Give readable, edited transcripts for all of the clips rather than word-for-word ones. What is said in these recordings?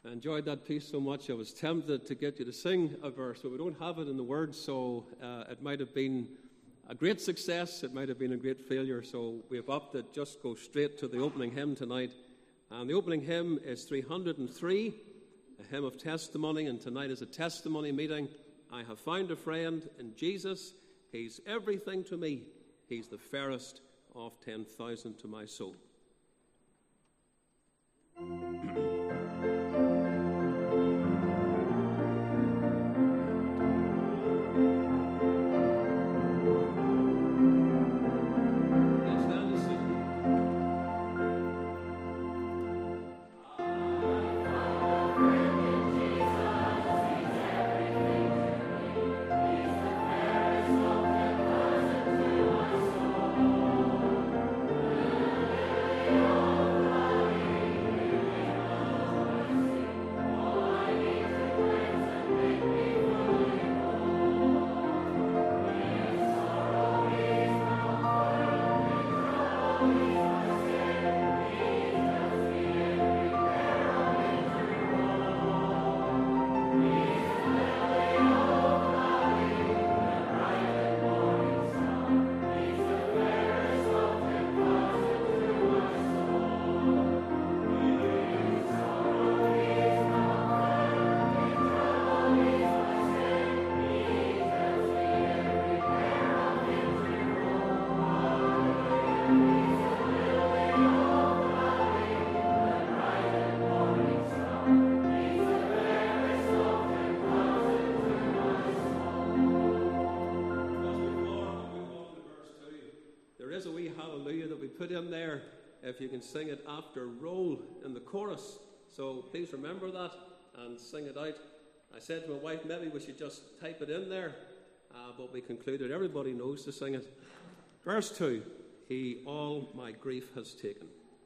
I enjoyed that piece so much I was tempted to get you to sing a verse, but we don't have it in the words, so it might have been a great success, it might have been a great failure, so we have opted just go straight to the opening hymn tonight. And the opening hymn is 303, a hymn of testimony, and tonight is a testimony meeting. I have found a friend in Jesus. He's everything to me. He's the fairest of 10,000 to my soul. Put in there if you can sing it after roll in the chorus, so please remember that and sing it out. I said to my wife maybe we should just type it in there, but we concluded everybody knows to sing it. Verse 2, He all my grief has taken.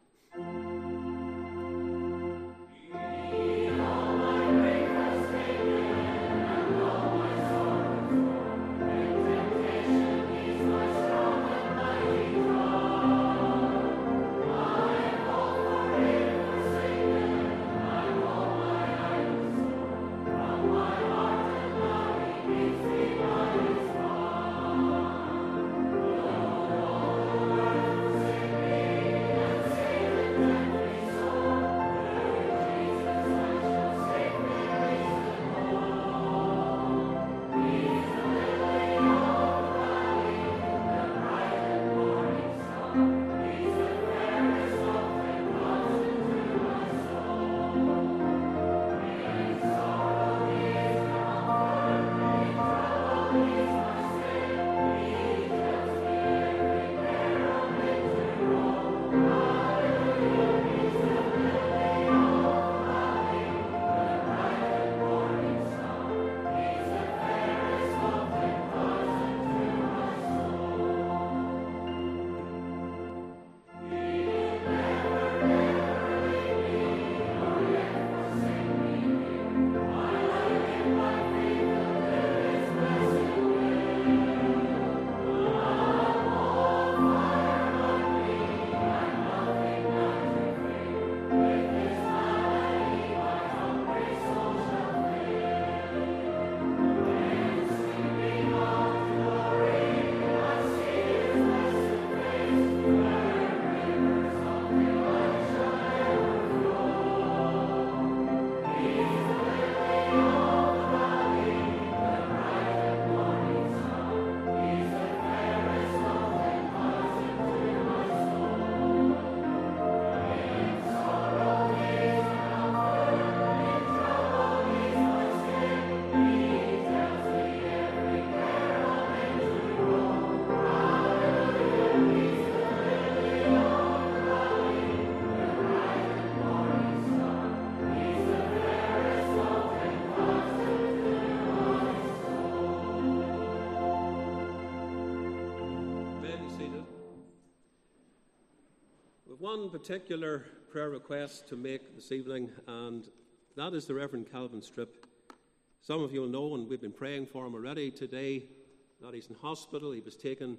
One particular prayer request to make this evening, and that is the Reverend Calvin Strip. Some of you will know, and we've been praying for him already today, that he's in hospital. He was taken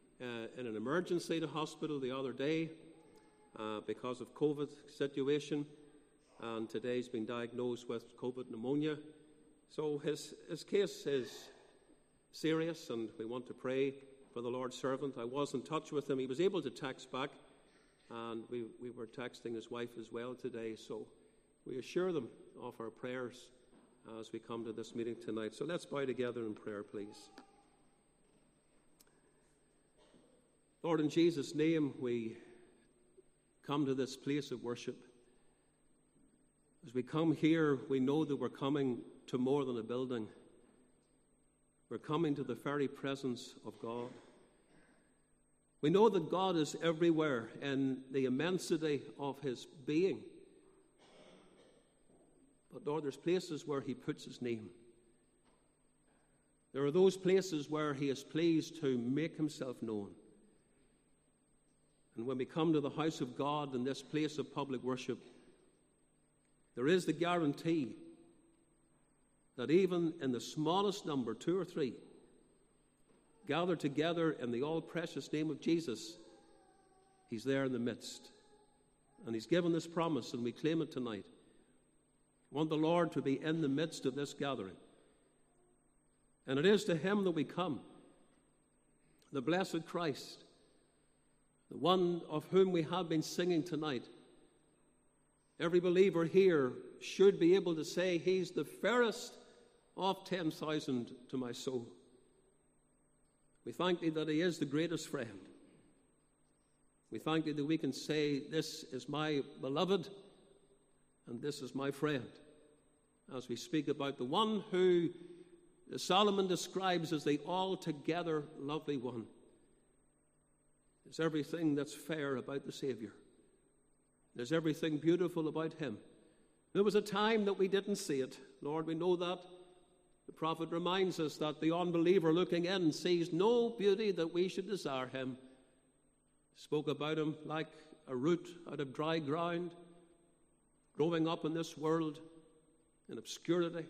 in an emergency to hospital the other day because of COVID situation. and today he's been diagnosed with COVID pneumonia. So his case is serious, and we want to pray for the Lord's servant. I was in touch with him. He was able to text back, and we were texting his wife as well today. So we assure them of our prayers as we come to this meeting tonight. So let's bow together in prayer, please. Lord, in Jesus' name, we come to this place of worship. As we come here, we know that we're coming to more than a building. We're coming to the very presence of God. We know that God is everywhere in the immensity of his being. But Lord, there's places where he puts his name. There are those places where he is pleased to make himself known. And when we come to the house of God in this place of public worship, there is the guarantee that even in the smallest number, 2 or 3, gathered together in the all-precious name of Jesus, he's there in the midst. And he's given this promise, and we claim it tonight. We want the Lord to be in the midst of this gathering. And it is to him that we come, the blessed Christ, the one of whom we have been singing tonight. Every believer here should be able to say, he's the fairest of 10,000 to my soul. We thank thee that he is the greatest friend. We thank thee that we can say, this is my beloved and this is my friend, as we speak about the one who Solomon describes as the altogether lovely one. There's everything that's fair about the Savior. There's everything beautiful about him. There was a time that we didn't see it. Lord, we know that. The prophet reminds us that the unbeliever looking in sees no beauty that we should desire him. Spoke about him like a root out of dry ground, growing up in this world in obscurity.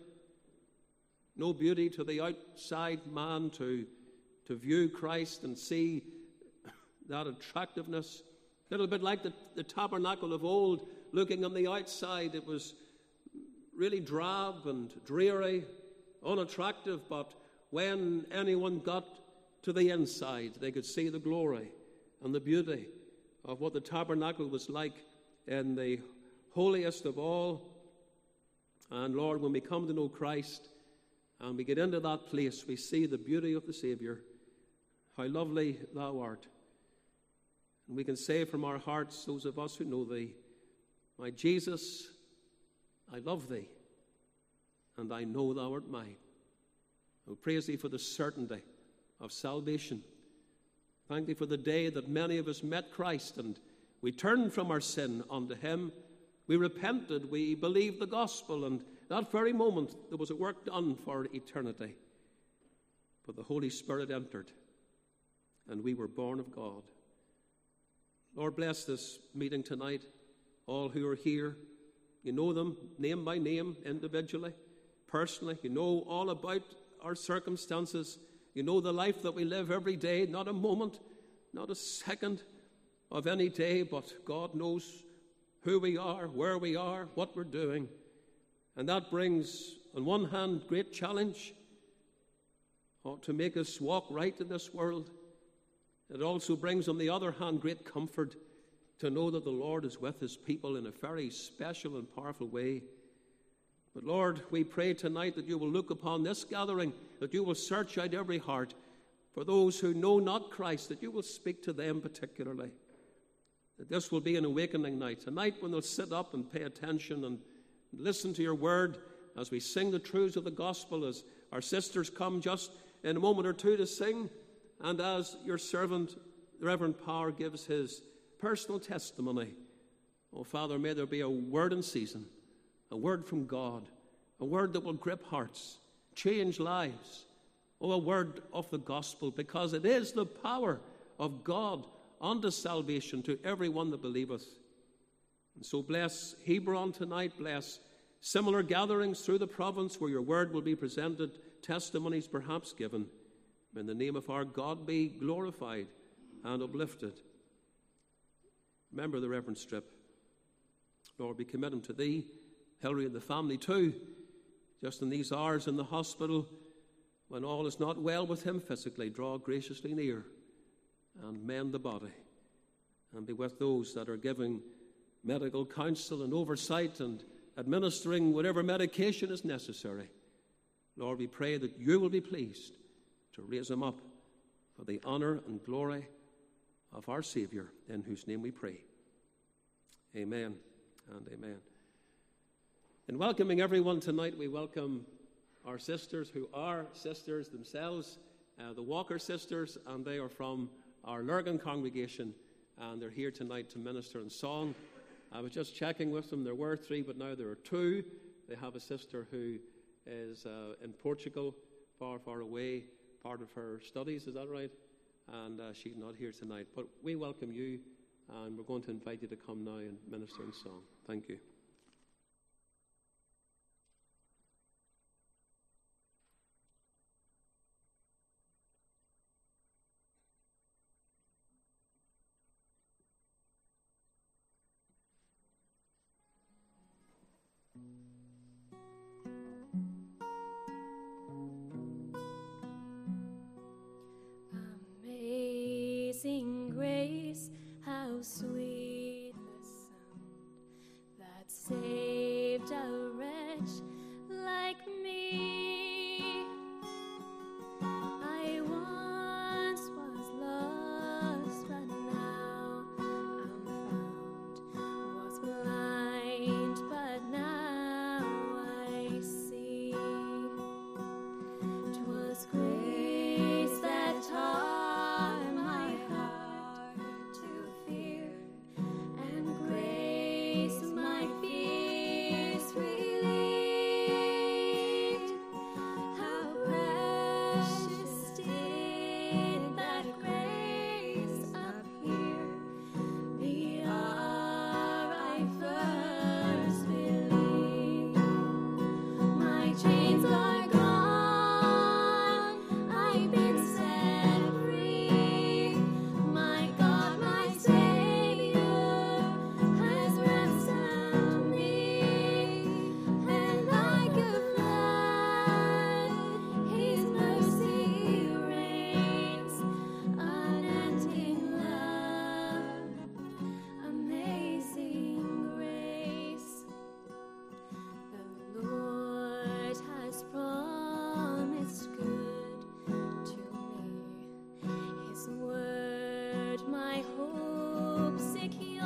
No beauty to the outside man to view Christ and see that attractiveness. A little bit like the tabernacle of old, looking on the outside, it was really drab and dreary, unattractive, but when anyone got to the inside, they could see the glory and the beauty of what the tabernacle was like in the holiest of all. And Lord, when we come to know Christ and we get into that place, we see the beauty of the Savior. How lovely thou art. And we can say from our hearts, those of us who know thee, my Jesus, I love thee, and I know thou art mine. I praise thee for the certainty of salvation. Thank thee for the day that many of us met Christ and we turned from our sin unto him. We repented, we believed the gospel, and that very moment there was a work done for eternity. But the Holy Spirit entered, and we were born of God. Lord, bless this meeting tonight. All who are here, you know them name by name, individually, personally. You know all about our circumstances. You know the life that we live every day, not a moment, not a second of any day, but God knows who we are, where we are, what we're doing. And that brings, on one hand, great challenge to make us walk right in this world. It also brings, on the other hand, great comfort to know that the Lord is with his people in a very special and powerful way. But Lord, we pray tonight that you will look upon this gathering, that you will search out every heart. For those who know not Christ, that you will speak to them particularly. That this will be an awakening night, a night when they'll sit up and pay attention and listen to your word as we sing the truths of the gospel, as our sisters come just in a moment or two to sing. And as your servant, the Reverend Power, gives his personal testimony, oh, Father, may there be a word in season, a word from God, a word that will grip hearts, change lives, oh, a word of the gospel, because it is the power of God unto salvation to everyone that believeth. And so bless Hebron tonight, bless similar gatherings through the province where your word will be presented, testimonies perhaps given. May the name of our God be glorified and uplifted. Remember the Reverend Strip. Lord, we commit him to thee Hilary and the family too, just in these hours in the hospital when all is not well with him physically. Draw graciously near and mend the body, and be with those that are giving medical counsel and oversight and administering whatever medication is necessary. Lord, we pray that you will be pleased to raise him up for the honor and glory of our Savior, in whose name we pray. Amen and amen. In welcoming everyone tonight, we welcome our sisters who are sisters themselves, the Walker sisters, and they are from our Lurgan congregation, and they're here tonight to minister in song. I was just checking with them. There were 3, but now there are 2. They have a sister who is in Portugal, far, far away, part of her studies, is that right? And she's not here tonight. But we welcome you, and we're going to invite you to come now and minister in song. Thank you. Amazing grace, how sweet the sound that saved a wretch like me. I once was lost, but now I'm found, was blind, but now I see. 'Twas grace that taught chains are gone, I've been set free. My God, my Savior, has ransomed me. And like a flood, His mercy reigns, unending love, amazing grace. The Lord has promised good to me. His word my hope secures.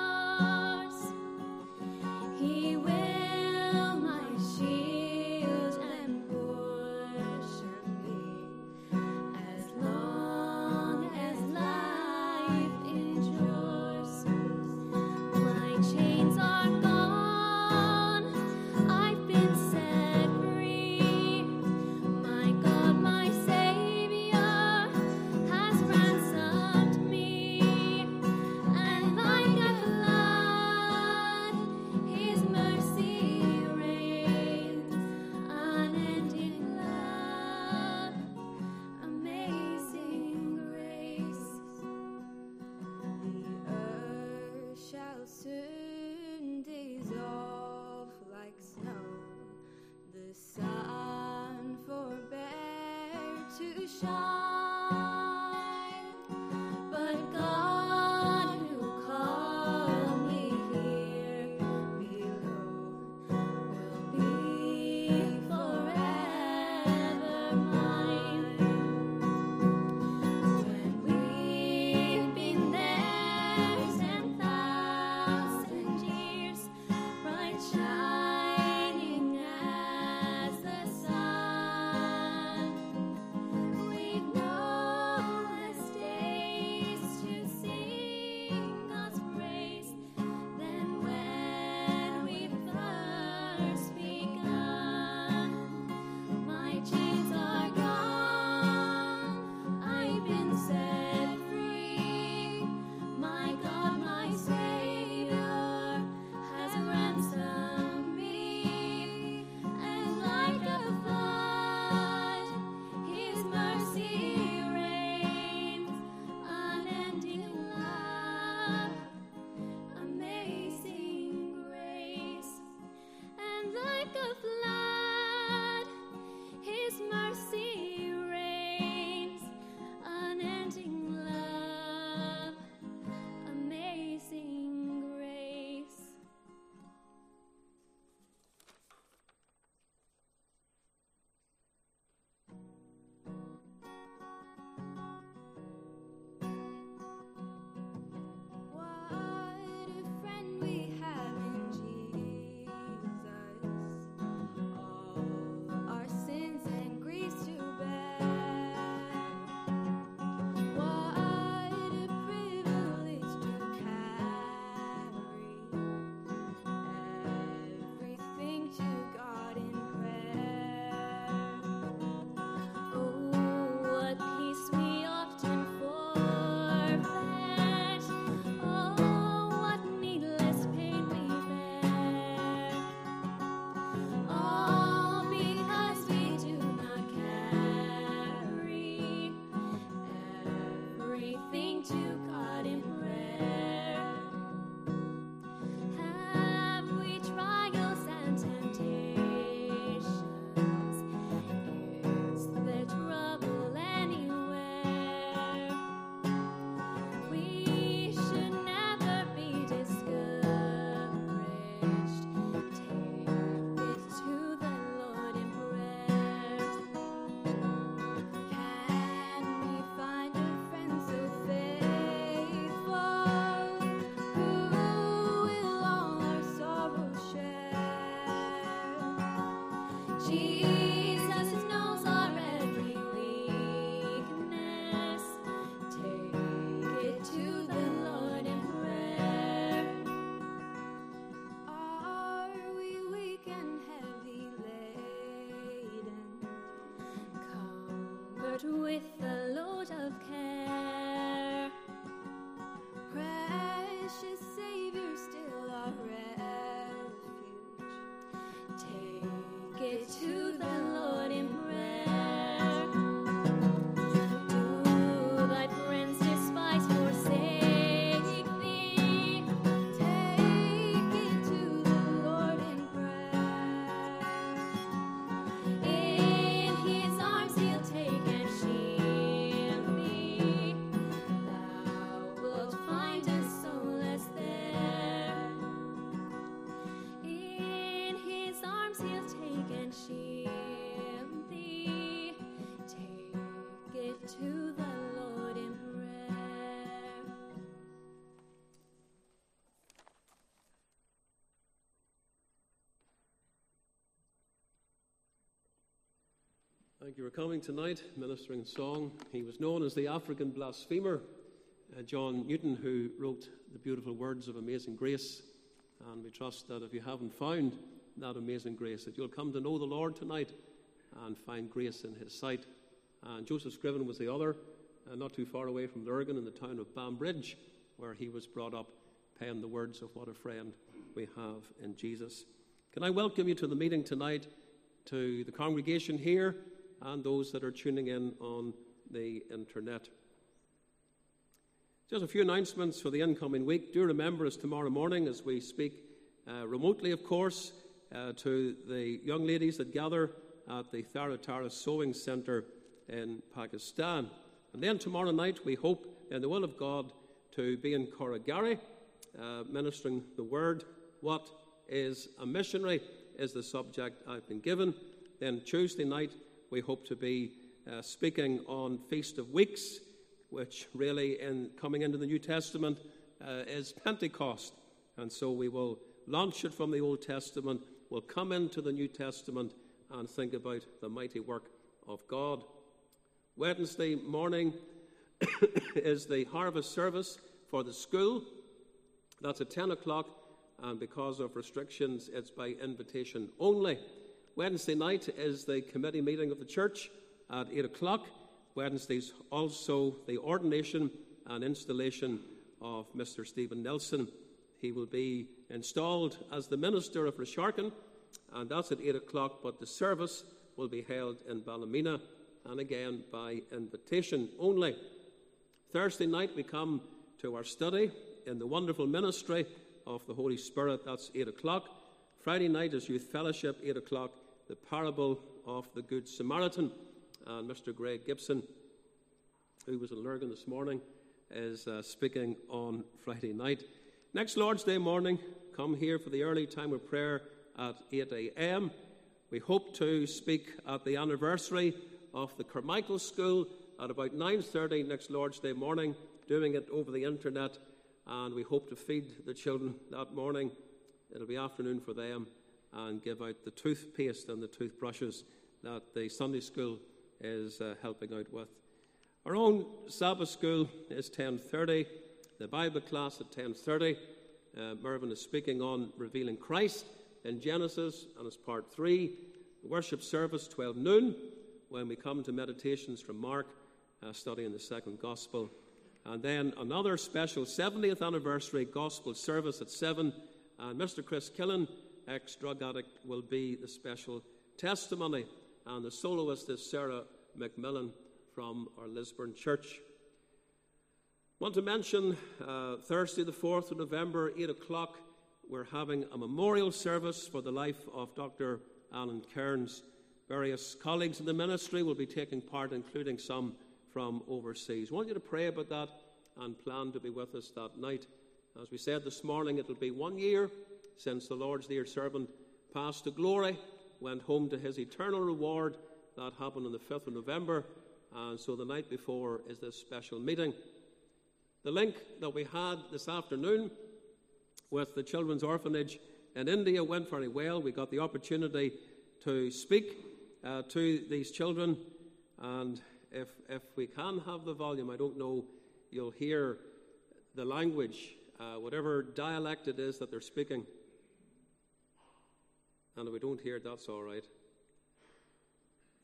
He will my shield and portion be, as long as life endures. My chains are gone, I've been set free. My God, my Savior, has ransomed me. And like a flood, His mercy reigns, unending love, amazing grace. The earth shall soon dissolve like snow. The sun forbear to shine. But God, who called me here below, will be forever mine. When we've been there 10,000 years, bright shining as the sun, we've known heart with a load of care. Precious Savior, still our refuge. Take it to the Lord in prayer. Do thy friends despise, forsake thee? Take it to the Lord in prayer. In his arms he'll take and shield thee. Thou wilt find a solace there. In his arms he'll take and shield thee. Take it to the Lord in prayer. Thank you for coming tonight, ministering song. He was known as the African blasphemer, John Newton, who wrote the beautiful words of Amazing Grace. And we trust that if you haven't found that amazing grace, that you'll come to know the Lord tonight and find grace in his sight. And Joseph Scriven was the other, not too far away from Lurgan in the town of Bambridge, where he was brought up, penned the words of what a friend we have in Jesus. Can I welcome you to the meeting tonight, to the congregation here and those that are tuning in on the internet. Just a few announcements for the incoming week. Do remember us tomorrow morning as we speak remotely, of course, to the young ladies that gather at the Tharatara Sewing Centre in Pakistan. And then tomorrow night we hope, in the will of God, to be in Corrigary, ministering the word. What is a missionary is the subject I've been given. Then Tuesday night we hope to be speaking on Feast of Weeks, which really, in coming into the New Testament, is Pentecost. And so we will launch it from the Old Testament, we'll come into the New Testament and think about the mighty work of God. Wednesday morning is the harvest service for the school. That's at 10 o'clock, and because of restrictions, it's by invitation only. Wednesday night is the committee meeting of the church at 8 o'clock. Wednesday's also the ordination and installation of Mr. Stephen Nelson. He will be installed as the minister of Rasharkin, and that's at 8 o'clock, but the service will be held in Ballymena, and again by invitation only. Thursday night we come to our study in the wonderful ministry of the Holy Spirit. That's 8 o'clock. Friday night is youth fellowship, 8 o'clock, the parable of the Good Samaritan. And Mr. Greg Gibson, who was in Lurgan this morning, is speaking on Friday night. Next Lord's Day morning, come here for the early time of prayer at 8 a.m. We hope to speak at the anniversary of the Carmichael School at about 9:30 next Lord's Day morning, doing it over the internet, and we hope to feed the children that morning. It'll be afternoon for them, and give out the toothpaste and the toothbrushes that the Sunday school is helping out with. Our own Sabbath school is 10:30, the Bible class at 10:30. Mervyn is speaking on revealing Christ in Genesis, and it's part 3. The worship service 12 noon, when we come to meditations from Mark, studying the second gospel. And then another special 70th anniversary gospel service at 7, and Mr. Chris Killen, ex-drug addict, will be the special testimony, and the soloist is Sarah McMillan from our Lisburn church. Want to mention Thursday the 4th of November, 8 o'clock, we're having a memorial service for the life of Dr. Alan Cairns. Various colleagues in the ministry will be taking part, including some from overseas. I want you to pray about that and plan to be with us that night. As we said this morning, it'll be 1 year since the Lord's dear servant passed to glory, went home to his eternal reward. That happened on the 5th of November, and so the night before is this special meeting. The link that we had this afternoon with the Children's Orphanage in India went very well. We got the opportunity to speak to these children, and if we can have the volume, I don't know, you'll hear the language, whatever dialect it is that they're speaking. And if we don't hear it, that's all right.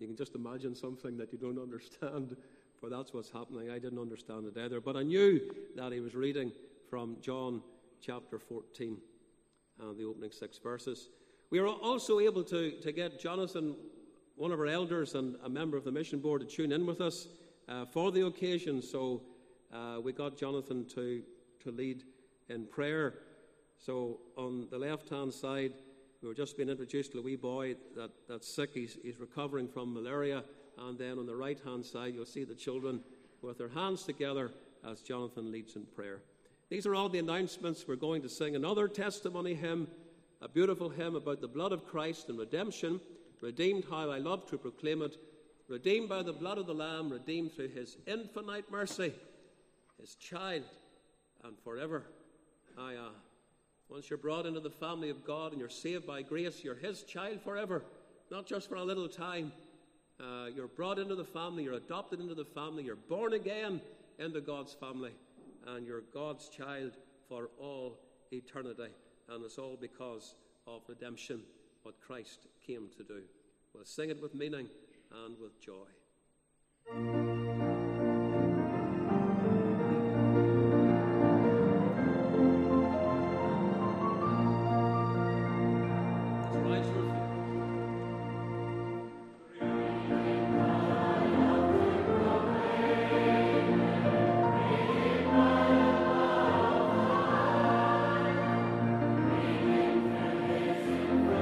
You can just imagine something that you don't understand, for that's what's happening. I didn't understand it either, but I knew that he was reading from John chapter 14 and the opening 6 verses. We were also able to get Jonathan, one of our elders and a member of the mission board, to tune in with us for the occasion. So we got Jonathan to lead in prayer. So on the left-hand side, we were just being introduced to a wee boy that's sick. He's recovering from malaria. And then on the right-hand side, you'll see the children with their hands together as Jonathan leads in prayer. These are all the announcements. We're going to sing another testimony hymn, a beautiful hymn about the blood of Christ and redemption. Redeemed, how I love to proclaim it. Redeemed by the blood of the Lamb, redeemed through his infinite mercy, his child, and forever. Once you're brought into the family of God and you're saved by grace, you're his child forever, not just for a little time. You're brought into the family, you're adopted into the family, you're born again into God's family, and you're God's child for all eternity. And it's all because of redemption, what Christ came to do. We'll sing it with meaning and with joy.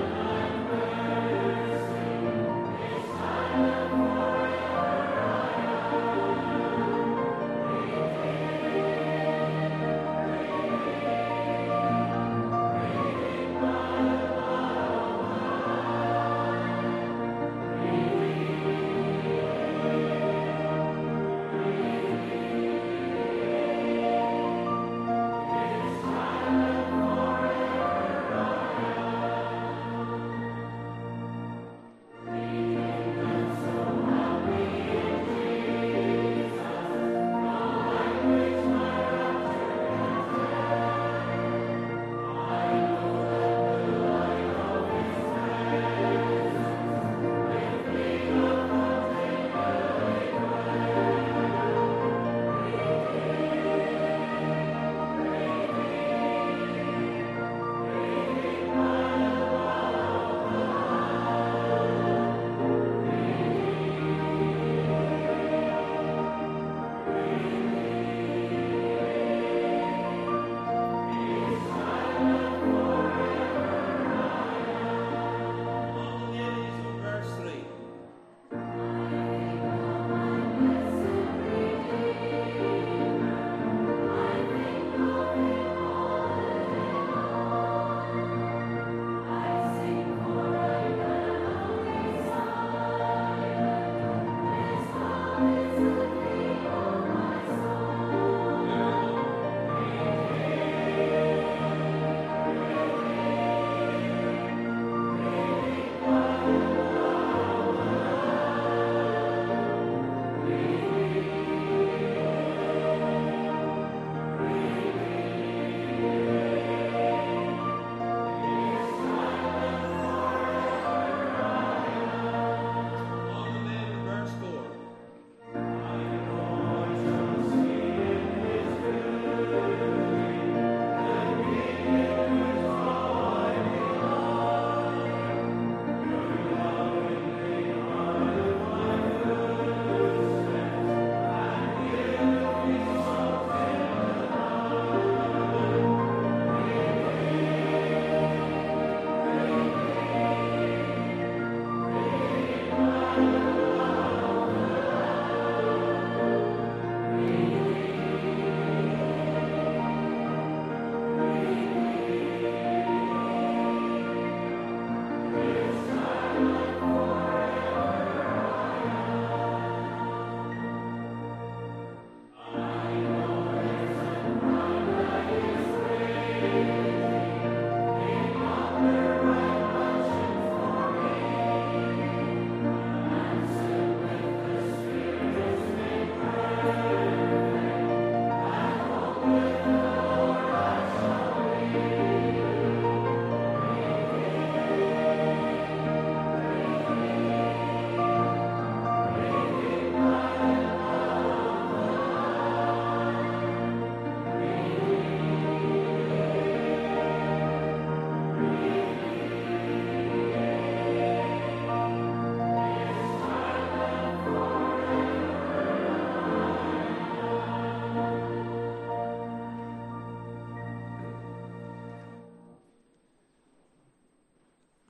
Forever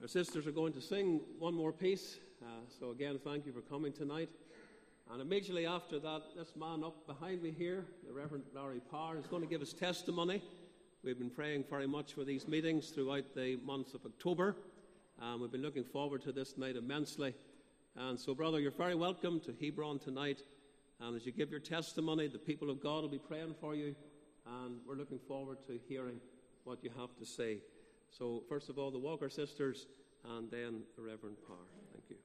sisters are going to sing one more piece. So again, thank you for coming tonight. And immediately after that, this man up behind me here, the Reverend Larry Parr, is going to give his testimony. We've been praying very much for these meetings throughout the month of October. We've been looking forward to this night immensely. And so, brother, you're very welcome to Hebron tonight. And as you give your testimony, the people of God will be praying for you. And we're looking forward to hearing what you have to say. So, first of all, the Walker sisters, and then the Reverend Parr. Thank you.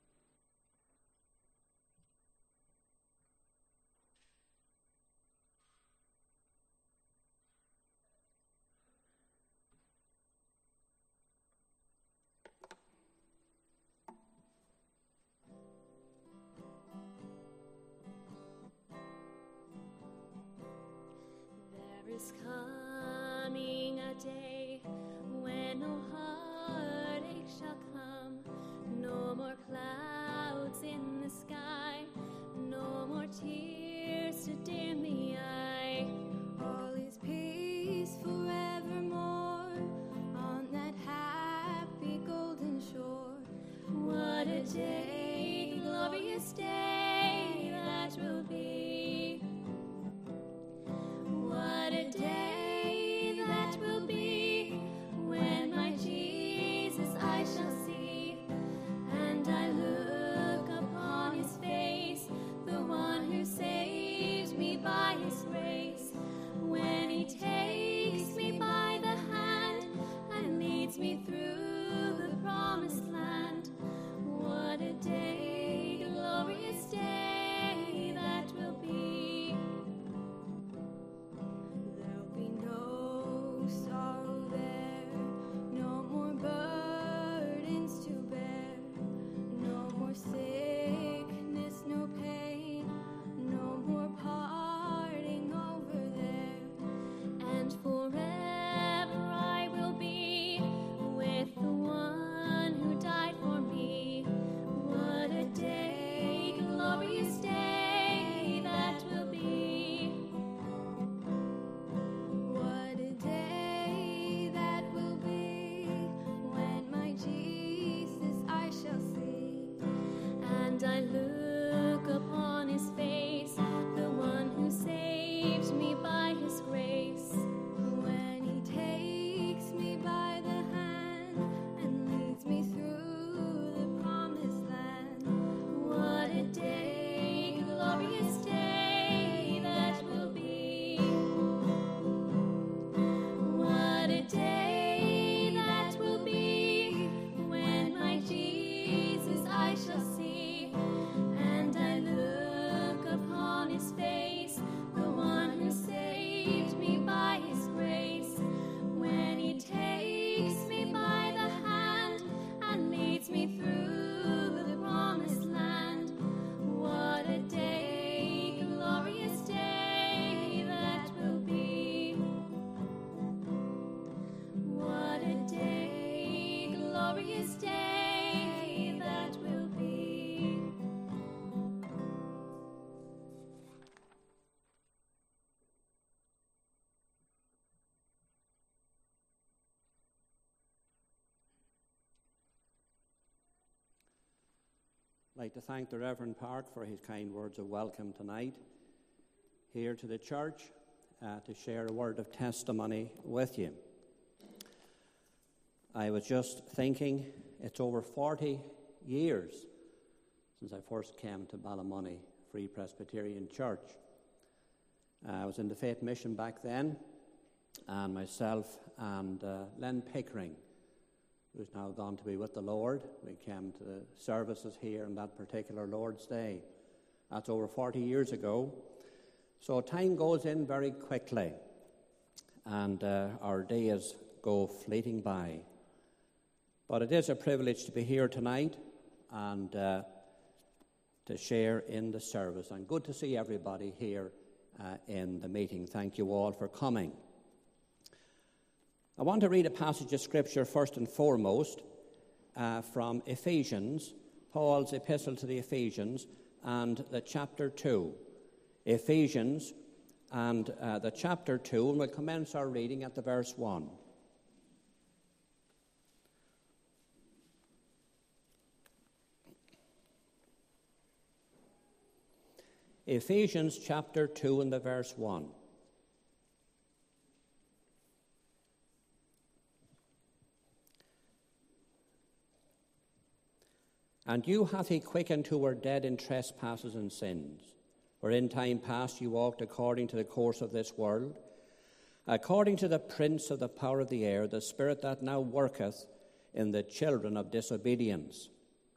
There is coming a day when no heartache shall come, no more clouds in the sky, no more tears to dim the eye. All is peace forevermore on that happy golden shore. What a day, glorious day that will be. What a day that will be when my Jesus I shall see, and I look upon his face, the one who saves me by his grace. When he takes me by the hand and leads me through the promised land. What a day, glorious day that will be. There'll be no sorrow there, no more burdens to bear, no more sickness, no pain, no more parting over there. And forever I will be with the one who died for me. What a day, glorious day that will be. What a day that will be when my Jesus I shall see, and I look upon his face, the one who saves me by his grace. When he takes me by the hand and leads me through the promised land. What a day, glorious day that will be. What a day that will be when my Jesus I shall see, and I look upon his face, the one who saved me by his grace. When he takes me by the hand and leads me through the promised land. What a day, glorious day that will be. What a day, glorious day that will be. I'd like to thank the Reverend Park for his kind words of welcome tonight here to the church to share a word of testimony with you. I was just thinking it's over 40 years since I first came to Ballymoney Free Presbyterian Church. I was in the Faith Mission back then, and myself and Len Pickering, who's now gone to be with the Lord, we came to the services here on that particular Lord's Day. That's over 40 years ago. So time goes in very quickly, and our days go fleeting by. But it is a privilege to be here tonight and to share in the service. And good to see everybody here in the meeting. Thank you all for coming. I want to read a passage of Scripture first and foremost from Ephesians, Paul's epistle to the Ephesians, and the chapter 2. Ephesians and the chapter 2, and we'll commence our reading at the verse 1. Ephesians chapter 2 and the verse 1. And you hath he quickened who were dead in trespasses and sins, where in time past you walked according to the course of this world, according to the prince of the power of the air, the spirit that now worketh in the children of disobedience,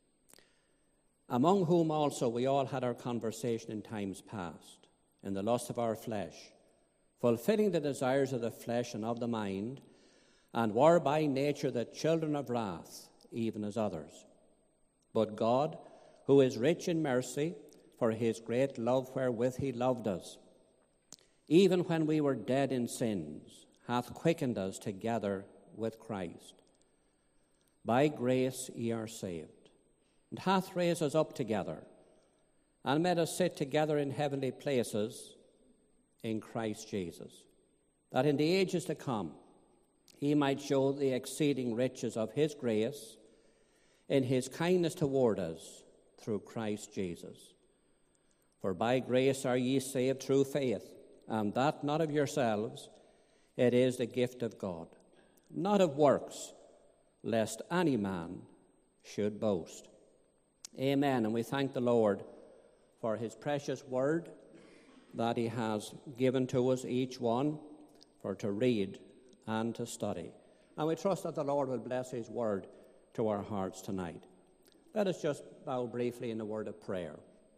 among whom also we all had our conversation in times past, in the lust of our flesh, fulfilling the desires of the flesh and of the mind, and were by nature the children of wrath, even as others. But God, who is rich in mercy, for his great love wherewith he loved us, even when we were dead in sins, hath quickened us together with Christ. By grace ye are saved, and hath raised us up together, and made us sit together in heavenly places in Christ Jesus, that in the ages to come he might show the exceeding riches of his grace in his kindness toward us through Christ Jesus. For by grace are ye saved through faith, and that not of yourselves, it is the gift of God, not of works, lest any man should boast. Amen. And we thank the Lord for his precious word that he has given to us each one for to read and to study. And we trust that the Lord will bless his word to our hearts tonight. Let us just bow briefly in a word of prayer.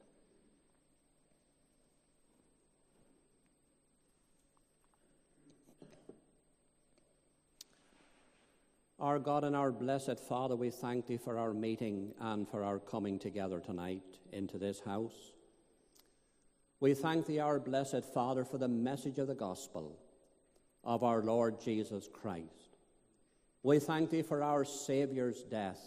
Our God and our blessed Father, we thank thee for our meeting and for our coming together tonight into this house. We thank thee, our blessed Father, for the message of the gospel of our Lord Jesus Christ. We thank thee for our Saviour's death,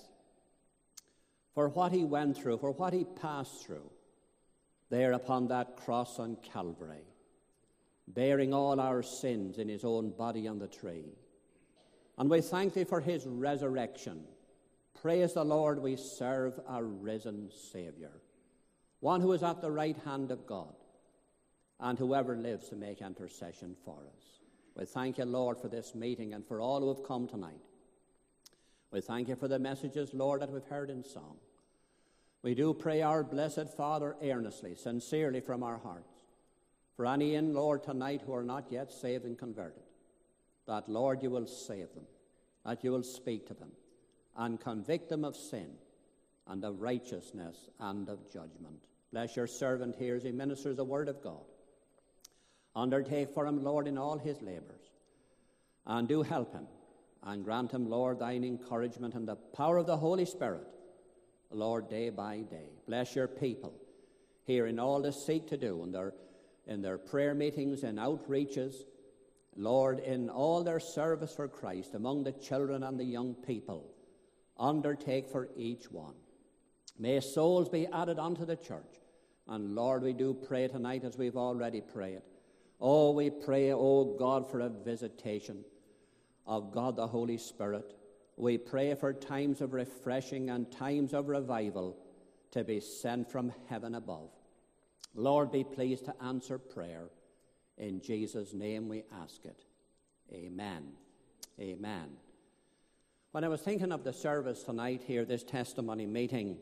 for what he went through, for what he passed through there upon that cross on Calvary, bearing all our sins in his own body on the tree. And we thank thee for his resurrection. Praise the Lord, we serve a risen Saviour, one who is at the right hand of God, and whoever lives to make intercession for us. We thank you, Lord, for this meeting and for all who have come tonight. We thank you for the messages, Lord, that we've heard in song. We do pray, our blessed Father, earnestly, sincerely from our hearts, for any in, Lord, tonight who are not yet saved and converted, that, Lord, you will save them, that you will speak to them and convict them of sin and of righteousness and of judgment. Bless your servant here as he ministers the word of God. Undertake for him, Lord, in all his labors, and do help him, and grant him, Lord, thine encouragement and the power of the Holy Spirit, Lord, day by day. Bless your people here in all they seek to do in their prayer meetings and outreaches, Lord, in all their service for Christ among the children and the young people. Undertake for each one. May souls be added unto the church. And Lord, we do pray tonight as we've already prayed. Oh, we pray, oh God, for a visitation of God the Holy Spirit. We pray for times of refreshing and times of revival to be sent from heaven above. Lord, be pleased to answer prayer. In Jesus' name we ask it. Amen. Amen. When I was thinking of the service tonight here, this testimony meeting,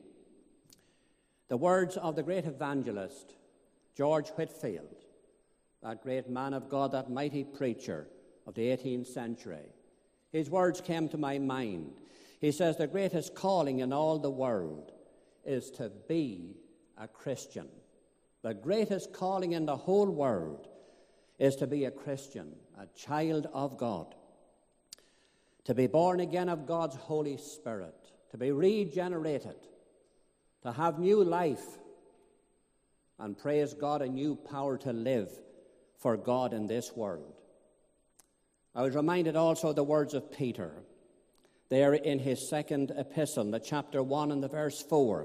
the words of the great evangelist, George Whitefield, that great man of God, that mighty preacher of the 18th century, his words came to my mind. He says, the greatest calling in all the world is to be a Christian. The greatest calling in the whole world is to be a Christian, a child of God, to be born again of God's Holy Spirit, to be regenerated, to have new life, and praise God, a new power to live for God in this world. I was reminded also of the words of Peter, there in his second epistle, the chapter 1 and the verse 4.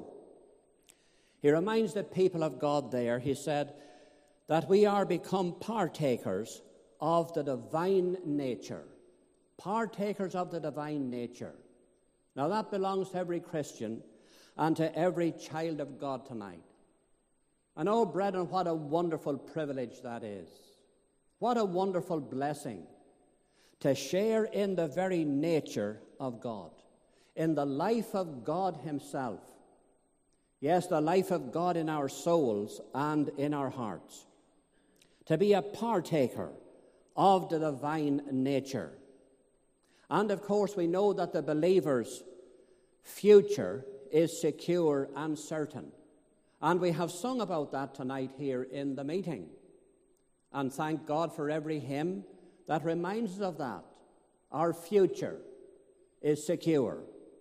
He reminds the people of God there, he said, that we are become partakers of the divine nature. Partakers of the divine nature. Now that belongs to every Christian and to every child of God tonight. And oh, brethren, what a wonderful privilege that is. What a wonderful blessing to share in the very nature of God, in the life of God himself. Yes, the life of God in our souls and in our hearts. To be a partaker of the divine nature. And of course, we know that the believer's future is secure and certain. And we have sung about that tonight here in the meeting. And thank God for every hymn that reminds us of that. Our future is secure.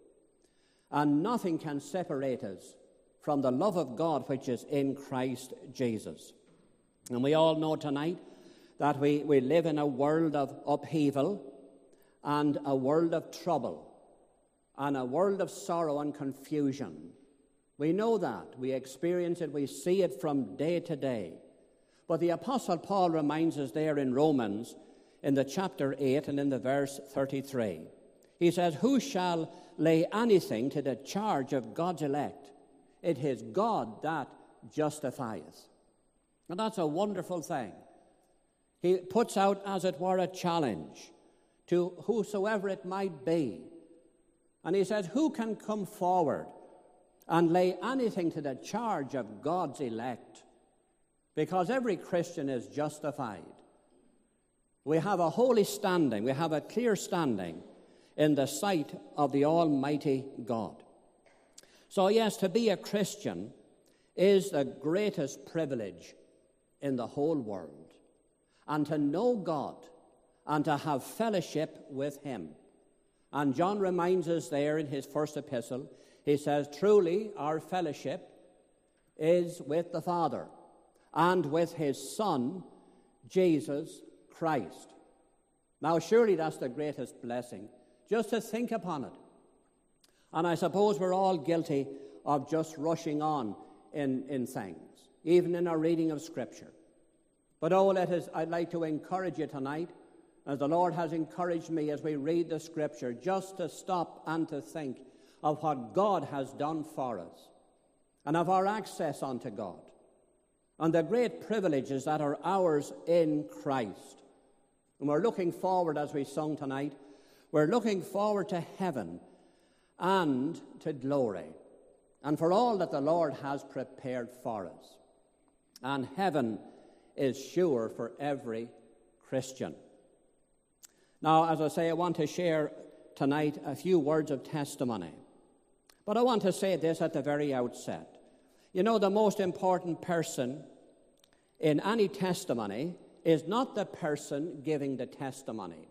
And nothing can separate us from the love of God which is in Christ Jesus. And we all know tonight that we live in a world of upheaval and a world of trouble and a world of sorrow and confusion. We know that. We experience it. We see it from day to day. But the Apostle Paul reminds us there in Romans, in the chapter 8 and in the verse 33. He says, "Who shall lay anything to the charge of God's elect? It is God that justifieth." And that's a wonderful thing. He puts out, as it were, a challenge to whosoever it might be. And he says, who can come forward and lay anything to the charge of God's elect? Because every Christian is justified. We have a holy standing, we have a clear standing in the sight of the Almighty God. So yes, to be a Christian is the greatest privilege in the whole world. And to know God and to have fellowship with him. And John reminds us there in his first epistle, he says, truly our fellowship is with the Father and with his Son, Jesus Christ. Now surely that's the greatest blessing, just to think upon it. And I suppose we're all guilty of just rushing on in things, even in our reading of Scripture. But I'd like to encourage you tonight, as the Lord has encouraged me as we read the Scripture, just to stop and to think of what God has done for us and of our access unto God and the great privileges that are ours in Christ. And we're looking forward, as we sung tonight, we're looking forward to heaven and to glory and for all that the Lord has prepared for us. And heaven is sure for every Christian. Now, as I say, I want to share tonight a few words of testimony. But I want to say this at the very outset. You know, the most important person in any testimony is not the person giving the testimony.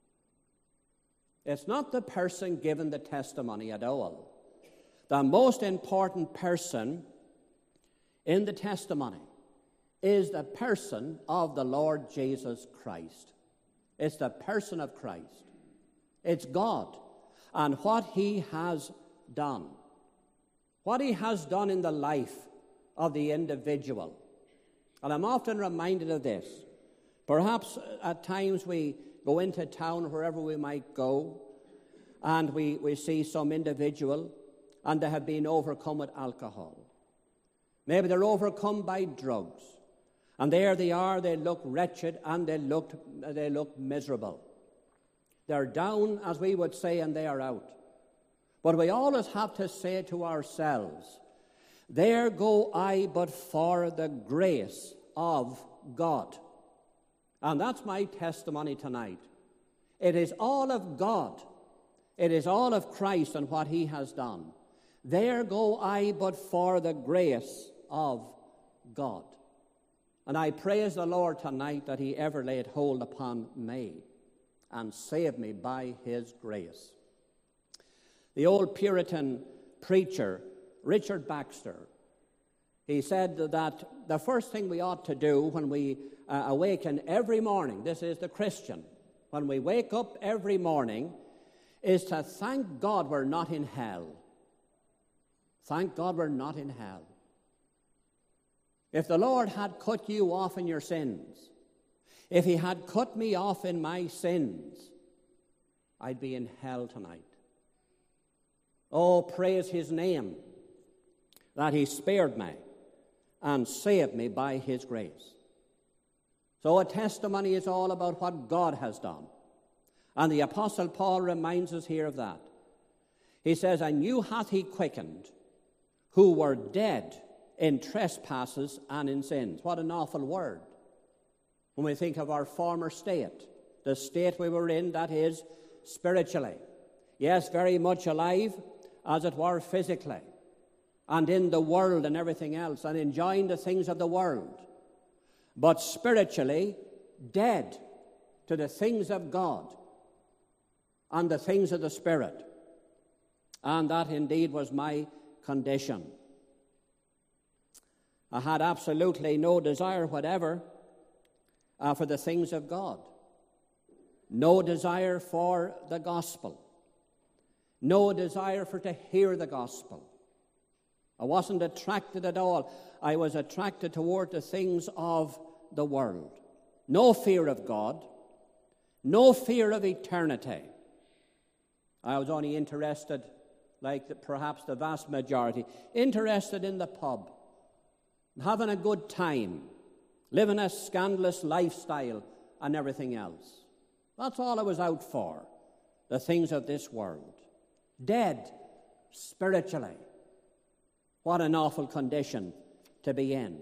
It's not the person giving the testimony at all. The most important person in the testimony is the person of the Lord Jesus Christ. It's the person of Christ. It's God and what he has done. What he has done in the life of the individual. And I'm often reminded of this. Perhaps at times we go into town, wherever we might go, and we see some individual and they have been overcome with alcohol. Maybe they're overcome by drugs. And there they are, they look wretched and they look miserable. They're down, as we would say, and they are out. But we always have to say to ourselves, there go I but for the grace of God. And that's my testimony tonight. It is all of God. It is all of Christ and what he has done. There go I but for the grace of God. And I praise the Lord tonight that he ever laid hold upon me and saved me by his grace. The old Puritan preacher, Richard Baxter, he said that the first thing we ought to do when we awaken every morning, this is the Christian, when we wake up every morning, is to thank God we're not in hell. Thank God we're not in hell. If the Lord had cut you off in your sins, if he had cut me off in my sins, I'd be in hell tonight. Oh, praise his name that he spared me and saved me by his grace. So a testimony is all about what God has done. And the Apostle Paul reminds us here of that. He says, "And you hath he quickened, who were dead in trespasses and in sins." What an awful word. When we think of our former state, the state we were in, that is, spiritually. Yes, very much alive, as it were, physically, and in the world and everything else, and enjoying the things of the world. But spiritually, dead to the things of God and the things of the Spirit. And that indeed was my condition. I had absolutely no desire whatever for the things of God. No desire for the gospel. No desire for to hear the gospel. I wasn't attracted at all. I was attracted toward the things of the world. No fear of God. No fear of eternity. I was only interested, like perhaps the vast majority, interested in the pub, having a good time, living a scandalous lifestyle and everything else. That's all I was out for, the things of this world. Dead spiritually. What an awful condition to be in.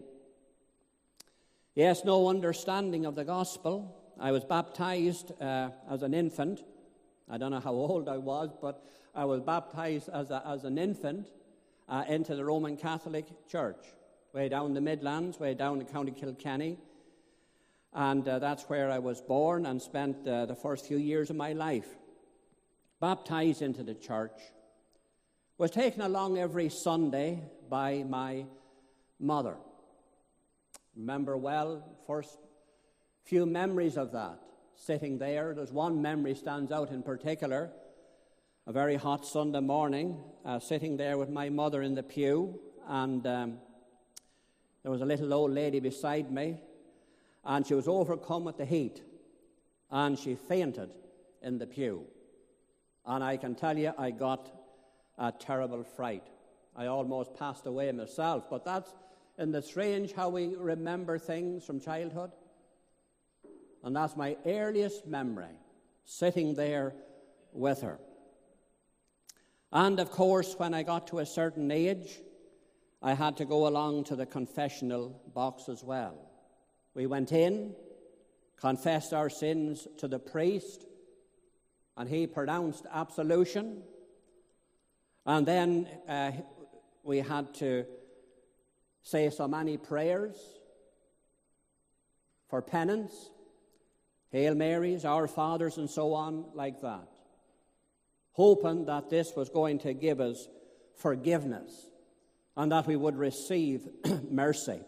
Yes, no understanding of the gospel. I was baptized as an infant. I don't know how old I was, but I was baptized as an infant into the Roman Catholic Church, way down the Midlands, way down in County Kilkenny. And that's where I was born and spent the first few years of my life. Baptized into the church. Was taken along every Sunday by my mother. Remember well, first few memories of that. Sitting there, there's one memory stands out in particular. A very hot Sunday morning, sitting there with my mother in the pew, and there was a little old lady beside me, and she was overcome with the heat, and she fainted in the pew. And I can tell you, I got a terrible fright. I almost passed away myself, but that's in the strange how we remember things from childhood. And that's my earliest memory, sitting there with her. And of course, when I got to a certain age, I had to go along to the confessional box as well. We went in, confessed our sins to the priest, and he pronounced absolution. And then we had to say so many prayers for penance, Hail Marys, Our Fathers, and so on, like that, hoping that this was going to give us forgiveness and that we would receive mercy.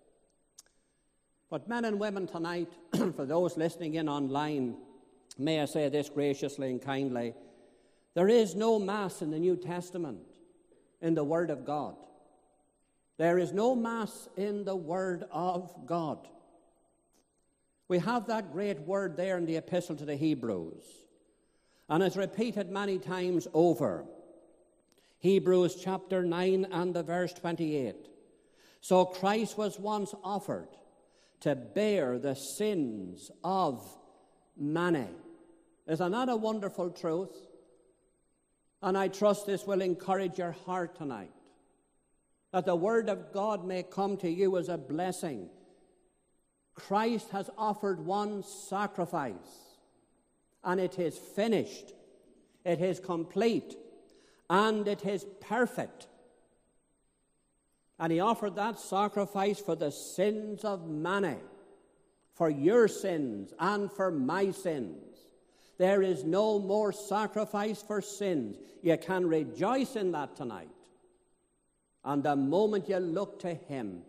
But men and women tonight, for those listening in online, may I say this graciously and kindly, there is no Mass in the New Testament in the Word of God. There is no Mass in the Word of God. We have that great word there in the Epistle to the Hebrews, and it's repeated many times over. Hebrews chapter 9 and the verse 28. So Christ was once offered to bear the sins of many. Isn't that a wonderful truth? And I trust this will encourage your heart tonight, that the Word of God may come to you as a blessing. Christ has offered one sacrifice, and it is finished, it is complete, and it is perfect. And he offered that sacrifice for the sins of many, for your sins and for my sins. There is no more sacrifice for sins. You can rejoice in that tonight. And the moment you look to him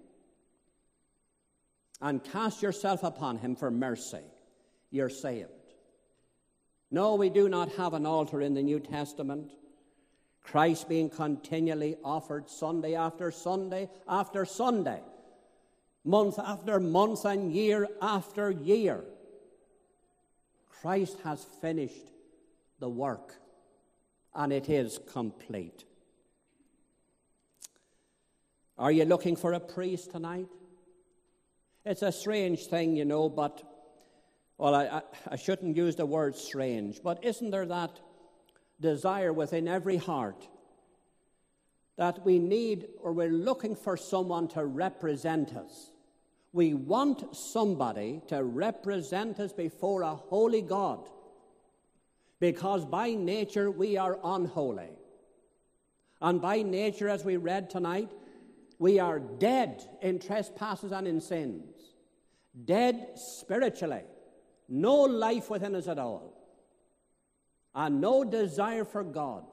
and cast yourself upon him for mercy, you're saved. No, we do not have an altar in the New Testament. Christ being continually offered Sunday after Sunday after Sunday, month after month and year after year. Christ has finished the work, and it is complete. Are you looking for a priest tonight? It's a strange thing, you know, but, well, I shouldn't use the word strange, but isn't there that desire within every heart that we need, or we're looking for someone to represent us? We want somebody to represent us before a holy God, because by nature we are unholy. And by nature, as we read tonight, we are dead in trespasses and in sins. Dead spiritually. No life within us at all. And no desire for God.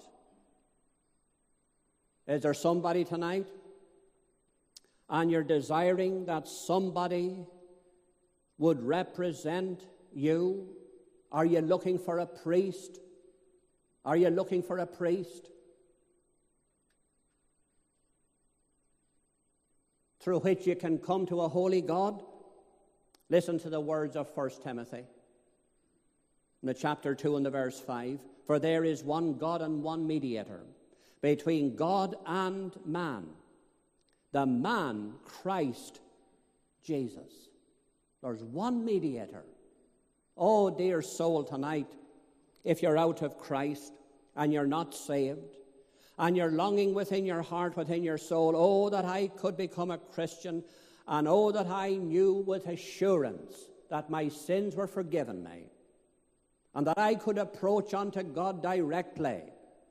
Is there somebody tonight, and you're desiring that somebody would represent you? Are you looking for a priest? Are you looking for a priest through which you can come to a holy God? Listen to the words of 1 Timothy, in the chapter 2 and the verse 5. For there is one God and one mediator between God and man, the man Christ Jesus. There's one mediator. Oh, dear soul, tonight, if you're out of Christ and you're not saved, and you're longing within your heart, within your soul, oh, that I could become a Christian, and oh, that I knew with assurance that my sins were forgiven me, and that I could approach unto God directly.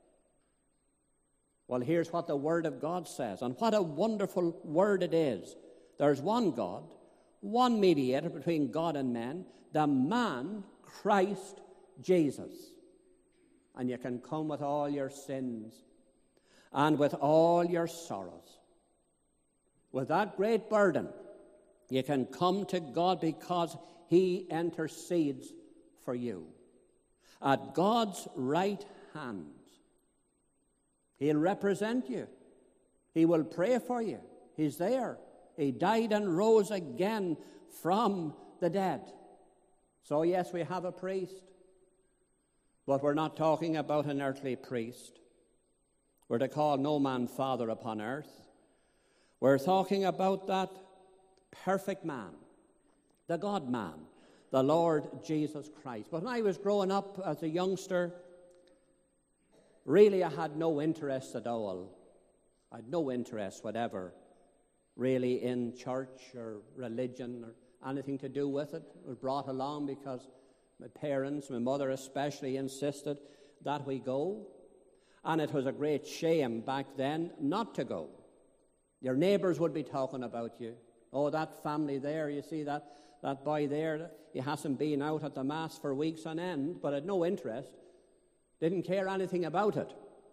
Well, here's what the Word of God says, and what a wonderful word it is. There's one God, one mediator between God and men, the man Christ Jesus. And you can come with all your sins and with all your sorrows. With that great burden, you can come to God because He intercedes for you. At God's right hand, He'll represent you. He will pray for you. He's there. He died and rose again from the dead. So yes, we have a priest, but we're not talking about an earthly priest. We're to call no man father upon earth. We're talking about that perfect man, the God-man, the Lord Jesus Christ. But when I was growing up as a youngster, really I had no interest at all. I had no interest whatever, really, in church or religion or anything to do with it. It was brought along because my parents, my mother especially, insisted that we go. And it was a great shame back then not to go. Your neighbours would be talking about you. Oh, that family there, you see that boy there, he hasn't been out at the Mass for weeks on end, but had no interest, didn't care anything about it.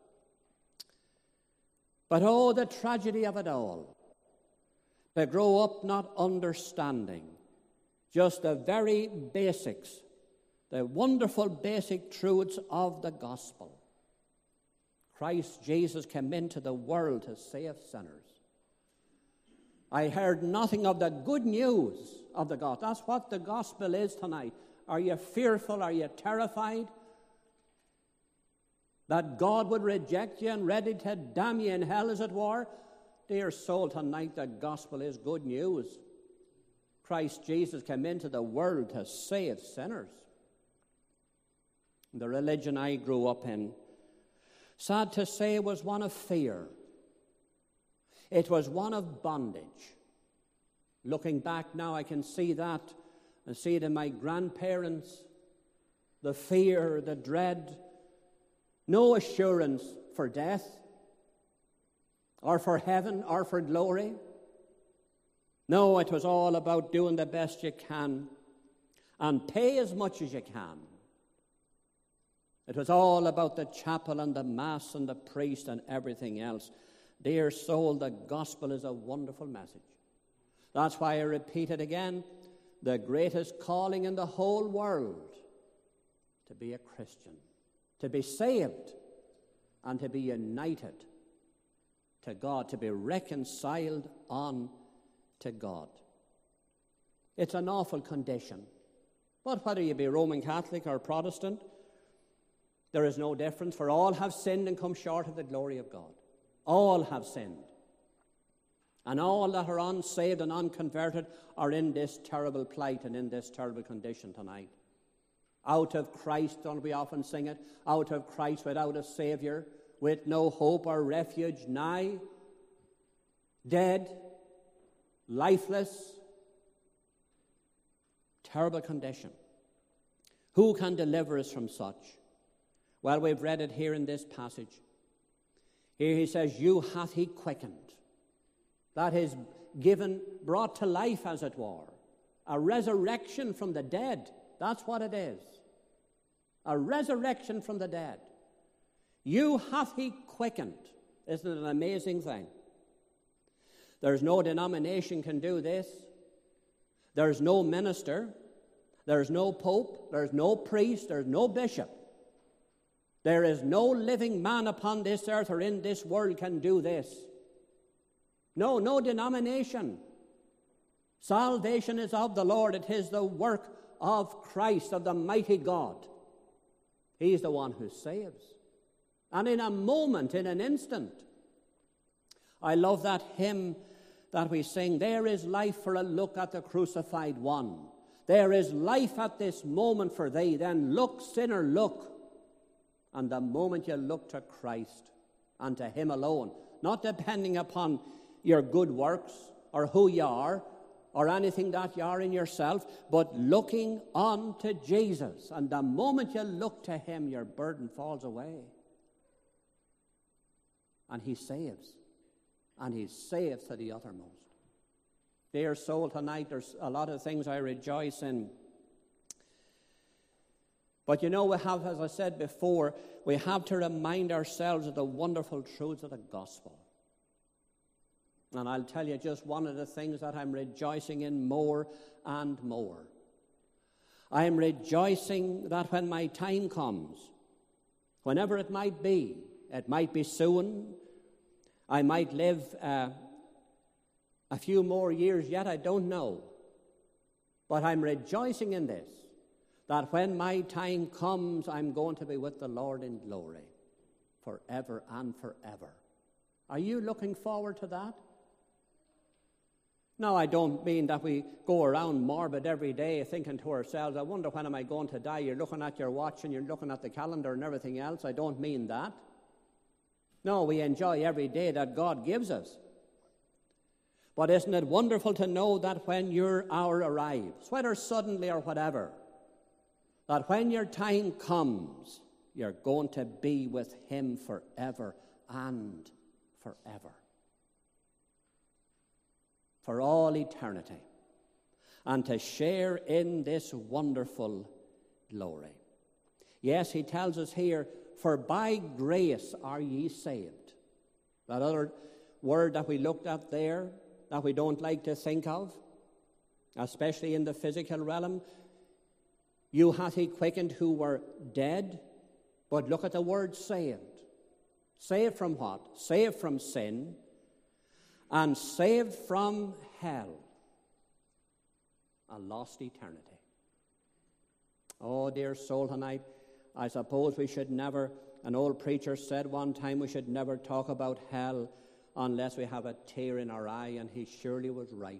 But oh, the tragedy of it all, to grow up not understanding just the very basics, the wonderful basic truths of the gospel. Christ Jesus came into the world to save sinners. I heard nothing of the good news of the gospel. That's what the gospel is tonight. Are you fearful? Are you terrified that God would reject you and ready to damn you in hell, as it were? Dear soul, tonight the gospel is good news. Christ Jesus came into the world to save sinners. The religion I grew up in, sad to say, was one of fear. It was one of bondage. Looking back now, I can see that and see it in my grandparents. The fear, the dread, no assurance for death or for heaven or for glory. No, it was all about doing the best you can and pay as much as you can. It was all about the chapel and the Mass and the priest and everything else. Dear soul, the gospel is a wonderful message. That's why I repeat it again. The greatest calling in the whole world, to be a Christian, to be saved, and to be united to God, to be reconciled on to God. It's an awful condition. But whether you be Roman Catholic or Protestant, there is no difference, for all have sinned and come short of the glory of God. All have sinned. And all that are unsaved and unconverted are in this terrible plight and in this terrible condition tonight. Out of Christ, don't we often sing it? Out of Christ without a Saviour, with no hope or refuge nigh, dead, lifeless, terrible condition. Who can deliver us from such? Well, we've read it here in this passage. Here he says, you hath he quickened. That is given, brought to life, as it were. A resurrection from the dead. That's what it is. A resurrection from the dead. You hath he quickened. Isn't it an amazing thing? There's no denomination can do this. There's no minister. There's no pope. There's no priest. There's no bishop. There is no living man upon this earth or in this world can do this. No denomination. Salvation is of the Lord. It is the work of Christ, of the mighty God. He's the one who saves. And in a moment, in an instant, I love that hymn that we sing, there is life for a look at the crucified one. There is life at this moment for thee. Then look, sinner, look. And the moment you look to Christ and to him alone, not depending upon your good works or who you are or anything that you are in yourself, but looking on to Jesus. And the moment you look to him, your burden falls away. And he saves. And he saves to the uttermost. Dear soul, tonight there's a lot of things I rejoice in. But you know, we have, as I said before, we have to remind ourselves of the wonderful truths of the gospel. And I'll tell you just one of the things that I'm rejoicing in more and more. I am rejoicing that when my time comes, whenever it might be soon, I might live a few more years yet, I don't know. But I'm rejoicing in this, that when my time comes, I'm going to be with the Lord in glory forever and forever. Are you looking forward to that? Now, I don't mean that we go around morbid every day thinking to ourselves, I wonder when am I going to die? You're looking at your watch and you're looking at the calendar and everything else. I don't mean that. No, we enjoy every day that God gives us. But isn't it wonderful to know that when your hour arrives, whether suddenly or whatever, that when your time comes, you're going to be with him forever and forever. For all eternity. And to share in this wonderful glory. Yes, he tells us here, for by grace are ye saved. That other word that we looked at there, that we don't like to think of, especially in the physical realm. You hath he quickened who were dead. But look at the word saved. Saved from what? Saved from sin. And saved from hell. A lost eternity. Oh, dear soul, tonight, I suppose we should never, an old preacher said one time, we should never talk about hell unless we have a tear in our eye, and he surely was right.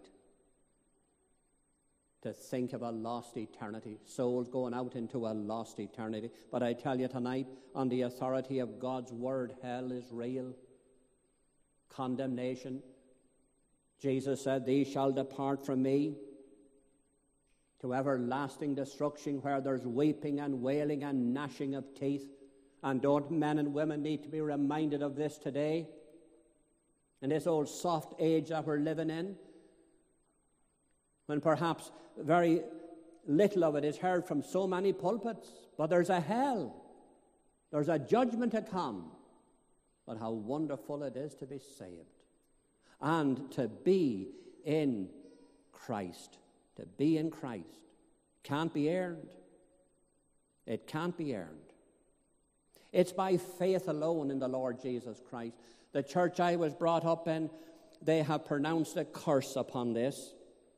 To think of a lost eternity, souls going out into a lost eternity. But I tell you tonight, on the authority of God's word, hell is real. Condemnation. Jesus said, these shall depart from me to everlasting destruction, where there's weeping and wailing and gnashing of teeth. And don't men and women need to be reminded of this today? In this old soft age that we're living in, when perhaps very little of it is heard from so many pulpits. But there's a hell. There's a judgment to come. But how wonderful it is to be saved. And to be in Christ. To be in Christ. Can't be earned. It can't be earned. It's by faith alone in the Lord Jesus Christ. The church I was brought up in, they have pronounced a curse upon this.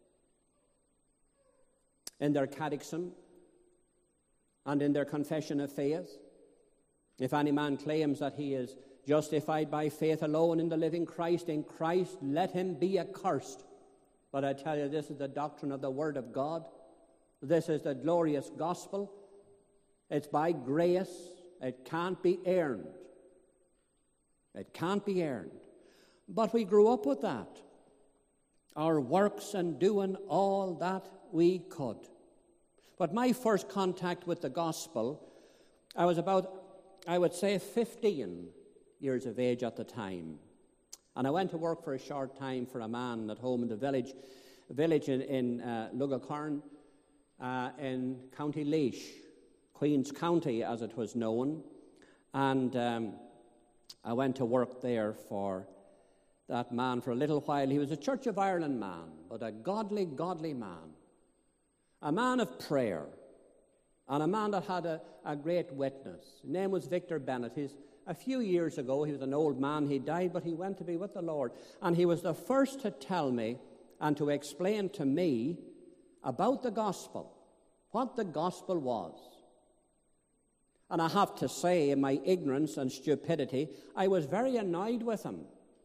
In their catechism and in their confession of faith. If any man claims that he is justified by faith alone in the living Christ. In Christ, let him be accursed. But I tell you, this is the doctrine of the Word of God. This is the glorious gospel. It's by grace. It can't be earned. It can't be earned. But we grew up with that. Our works and doing all that we could. But my first contact with the gospel, I was about, I would say, 15 years of age at the time. And I went to work for a short time for a man at home in the village in Lugacarn in County Laois, Queen's County as it was known. And I went to work there for that man for a little while. He was a Church of Ireland man, but a godly, godly man. A man of prayer, and a man that had a great witness. His name was Victor Bennett. A few years ago, he was an old man. He died, but he went to be with the Lord. And he was the first to tell me and to explain to me about the gospel, what the gospel was. And I have to say, in my ignorance and stupidity, I was very annoyed with him.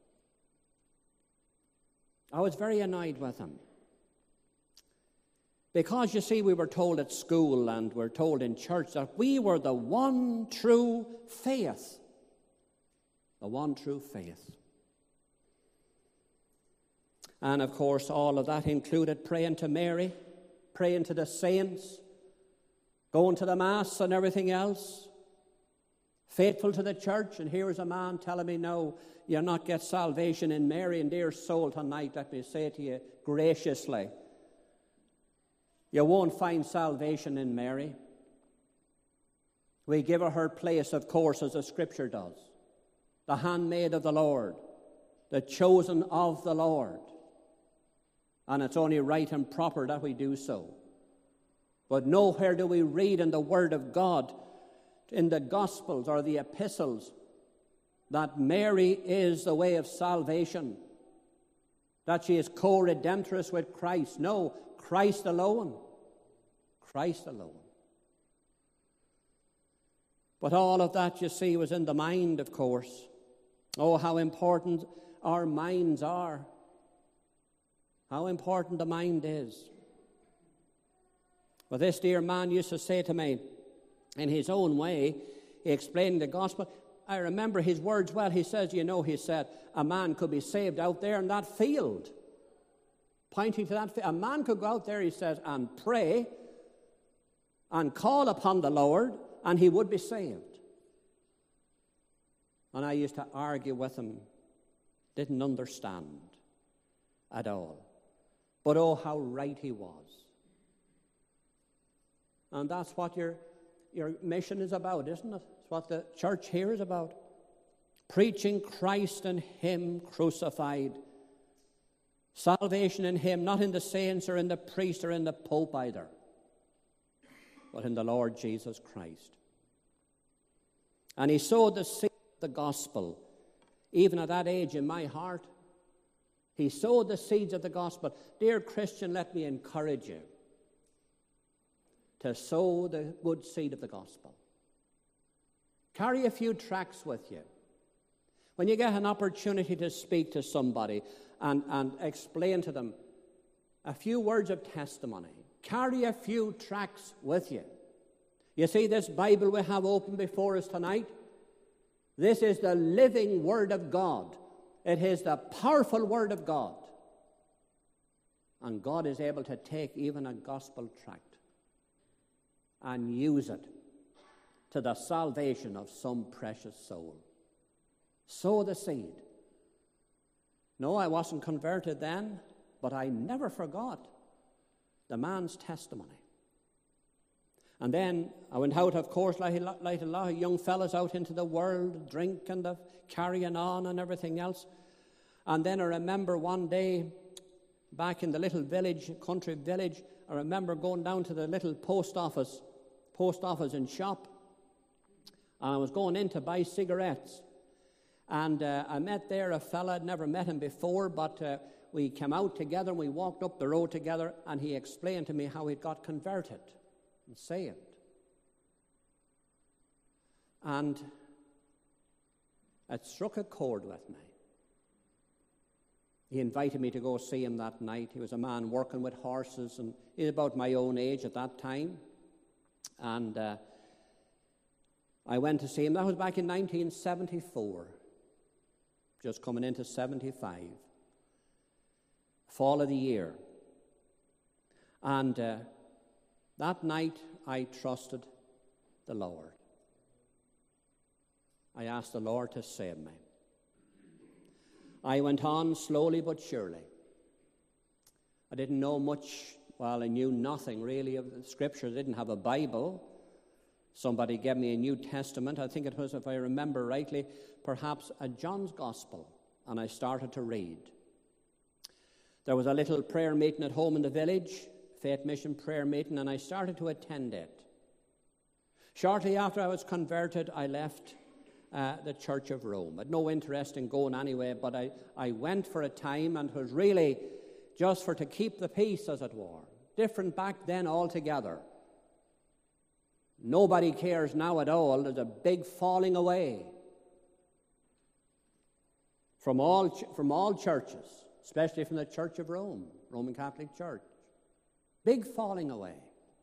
I was very annoyed with him. Because, you see, we were told at school and we're told in church that we were the one true faith. The one true faith. And, of course, all of that included praying to Mary, praying to the saints, going to the Mass and everything else, faithful to the church. And here is a man telling me, no, you'll not get salvation in Mary. And dear soul, tonight, let me say to you graciously, you won't find salvation in Mary. We give her place, of course, as the Scripture does. The handmaid of the Lord, the chosen of the Lord. And it's only right and proper that we do so. But nowhere do we read in the Word of God, in the Gospels or the Epistles, that Mary is the way of salvation, that she is co-redemptress with Christ. No, Christ alone. Christ alone. But all of that, you see, was in the mind, of course. Oh, how important our minds are. How important the mind is. Well, this dear man used to say to me, in his own way, he explained the gospel. I remember his words well. He says, he said, a man could be saved out there in that field. Pointing to that field. A man could go out there, he says, and pray and call upon the Lord, and he would be saved. And I used to argue with him. Didn't understand at all. But oh, how right he was. And that's what your mission is about, isn't it? It's what the church here is about. Preaching Christ and Him crucified. Salvation in Him, not in the saints or in the priest or in the Pope either, but in the Lord Jesus Christ. And He sowed the seed of the gospel, even at that age in my heart. He sowed the seeds of the gospel. Dear Christian, let me encourage you to sow the good seed of the gospel. Carry a few tracts with you. When you get an opportunity to speak to somebody and explain to them a few words of testimony, carry a few tracts with you. You see this Bible we have open before us tonight? This is the living Word of God. It is the powerful Word of God. And God is able to take even a gospel tract and use it to the salvation of some precious soul. Sow the seed. No, I wasn't converted then, but I never forgot the man's testimony. And then I went out, of course, like a lot of young fellas out into the world, drink and the carrying on and everything else. And then I remember one day back in the little village, country village, I remember going down to the little post office and shop. And I was going in to buy cigarettes. And I met there a fella. I'd never met him before, but we came out together and we walked up the road together, and he explained to me how he'd got converted and saved. And it struck a chord with me. He invited me to go see him that night. He was a man working with horses, and he was about my own age at that time. And I went to see him. That was back in 1974, just coming into 75, fall of the year. And that night I trusted the Lord. I asked the Lord to save me. I went on slowly but surely. I didn't know much. Well, I knew nothing really of the Scripture. I didn't have a Bible. Somebody gave me a New Testament. I think it was, if I remember rightly, perhaps a John's Gospel, and I started to read. There was a little prayer meeting at home in the village, Faith Mission prayer meeting, and I started to attend it. Shortly after I was converted, I left the Church of Rome. I had no interest in going anyway, but I went for a time, and it was really just to keep the peace, as it were. Different back then altogether. Nobody cares now at all. There's a big falling away from all churches, especially from the Church of Rome, Roman Catholic Church. Big falling away.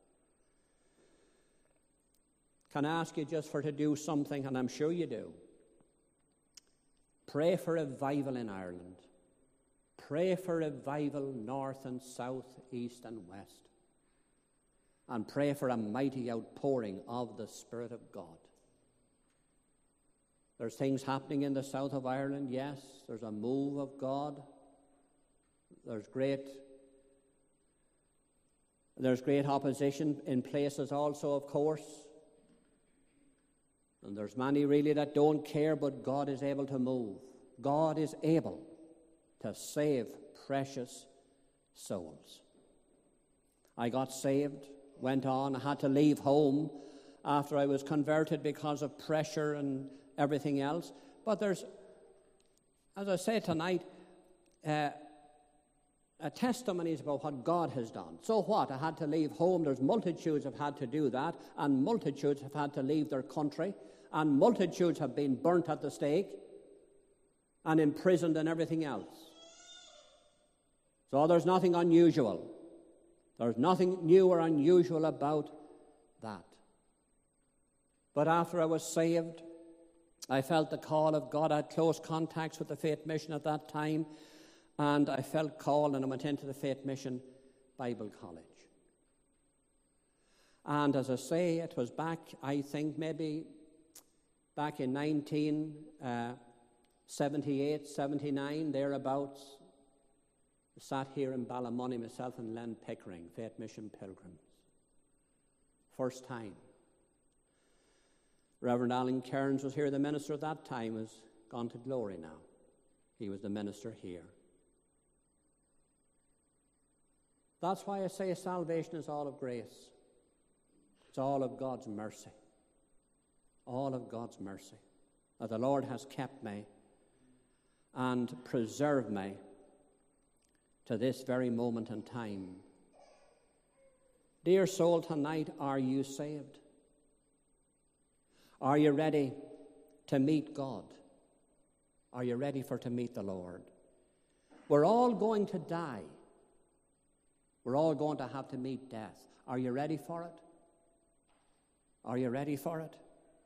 Can I ask you just to do something, and I'm sure you do. Pray for revival in Ireland. Pray for revival north and south, east and west. And pray for a mighty outpouring of the Spirit of God. There's things happening in the south of Ireland, yes. There's a move of God. There's great opposition in places also, of course. And there's many really that don't care, but God is able to move. God is able to save precious souls. I got saved, went on. I had to leave home after I was converted because of pressure and everything else. But there's, as I say tonight, testimonies about what God has done. So what? I had to leave home. There's multitudes have had to do that, and multitudes have had to leave their country, and multitudes have been burnt at the stake and imprisoned and everything else. So there's nothing unusual. There's nothing new or unusual about that. But after I was saved, I felt the call of God. I had close contacts with the Faith Mission at that time, and I felt called, and I went into the Faith Mission Bible College. And as I say, it was back, I think, maybe back in 1978, 79, thereabouts. I sat here in Ballymoney, myself and Len Pickering, Faith Mission Pilgrims. First time. Reverend Alan Cairns was here. The minister at that time has gone to glory now. He was the minister here. That's why I say salvation is all of grace. It's all of God's mercy. All of God's mercy. That the Lord has kept me and preserved me to this very moment in time. Dear soul, tonight, are you saved? Are you ready to meet God? Are you ready to meet the Lord? We're all going to die. We're all going to have to meet death. Are you ready for it? Are you ready for it?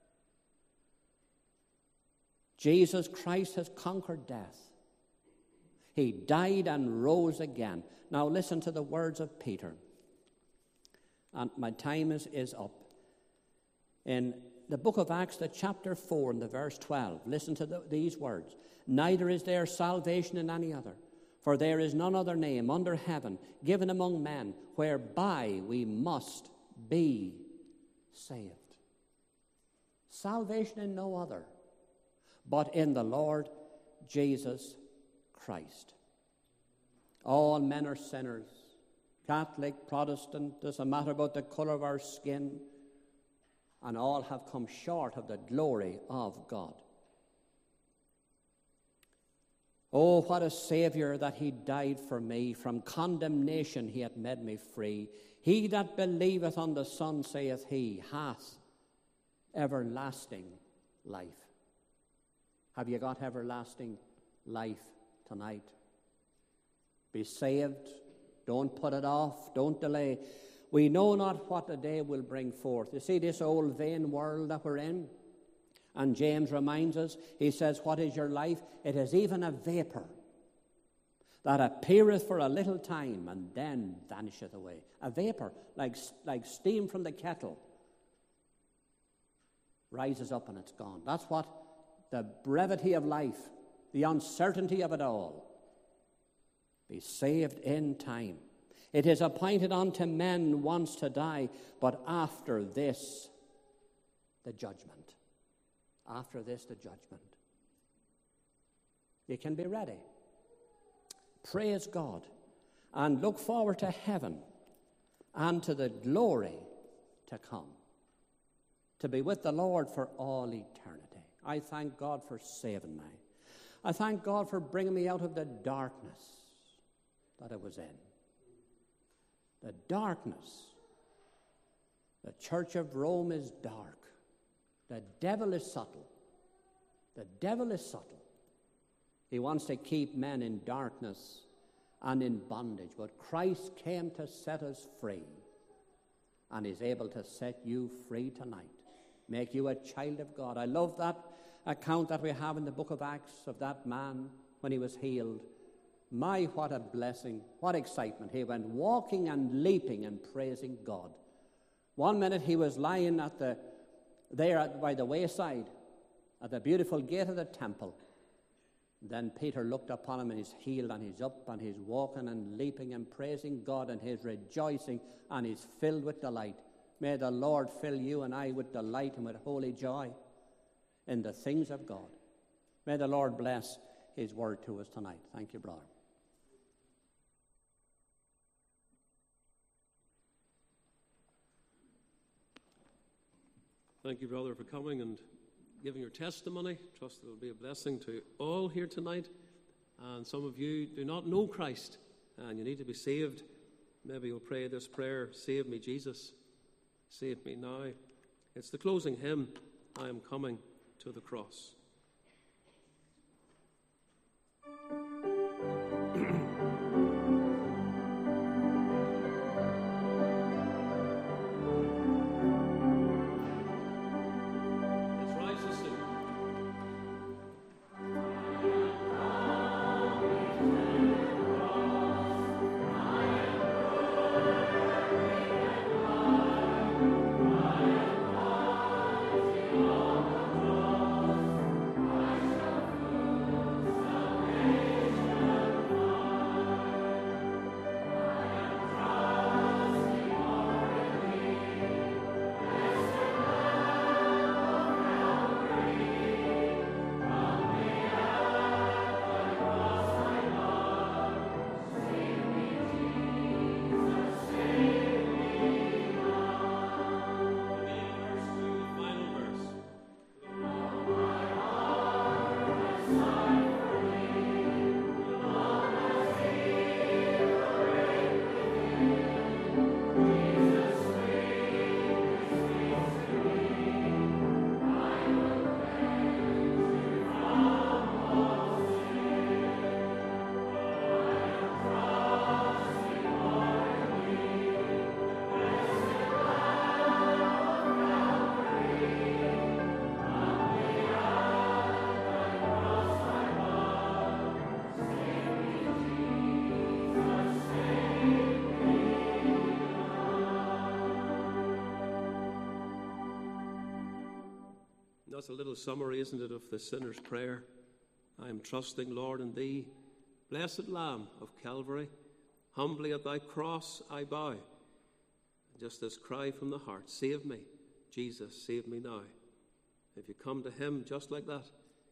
Jesus Christ has conquered death. He died and rose again. Now listen to the words of Peter. And my time is up. In the book of Acts, the chapter 4 and the verse 12, listen to these words. Neither is there salvation in any other, for there is none other name under heaven given among men whereby we must be saved. Salvation in no other, but in the Lord Jesus Christ. All men are sinners. Catholic, Protestant, doesn't matter about the color of our skin, and all have come short of the glory of God. Oh, what a Saviour that he died for me. From condemnation he hath made me free. He that believeth on the Son, saith he, hath everlasting life. Have you got everlasting life tonight? Be saved. Don't put it off. Don't delay. We know not what the day will bring forth. You see this old vain world that we're in? And James reminds us, he says, what is your life? It is even a vapor that appeareth for a little time and then vanisheth away. A vapor, like steam from the kettle, rises up and it's gone. That's what the brevity of life, the uncertainty of it all. Be saved in time. It is appointed unto men once to die, but after this, the judgment. After this, the judgment. You can be ready. Praise God and look forward to heaven and to the glory to come, to be with the Lord for all eternity. I thank God for saving me. I thank God for bringing me out of the darkness that I was in. The darkness. The Church of Rome is dark. The devil is subtle. The devil is subtle. He wants to keep men in darkness and in bondage. But Christ came to set us free. And he's able to set you free tonight. Make you a child of God. I love that account that we have in the book of Acts of that man when he was healed. My, what a blessing, what excitement. He went walking and leaping and praising God. One minute he was lying by the wayside at the beautiful gate of the temple. Then Peter looked upon him and he's healed and he's up and he's walking and leaping and praising God and he's rejoicing and he's filled with delight. May the Lord fill you and I with delight and with holy joy in the things of God. May the Lord bless his word to us tonight. Thank you, brother. Thank you, brother, for coming and giving your testimony. Trust that it will be a blessing to all here tonight. And some of you do not know Christ and you need to be saved. Maybe you'll pray this prayer, save me, Jesus. Save me now. It's the closing hymn, I am coming to the cross. That's a little summary, isn't it, of the sinner's prayer. I am trusting, Lord, in thee. Blessed Lamb of Calvary, humbly at thy cross I bow. Just this cry from the heart, save me, Jesus, save me now. If you come to him just like that,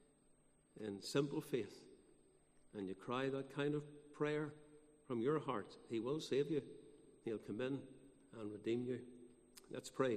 in simple faith, and you cry that kind of prayer from your heart, he will save you. He'll come in and redeem you. Let's pray.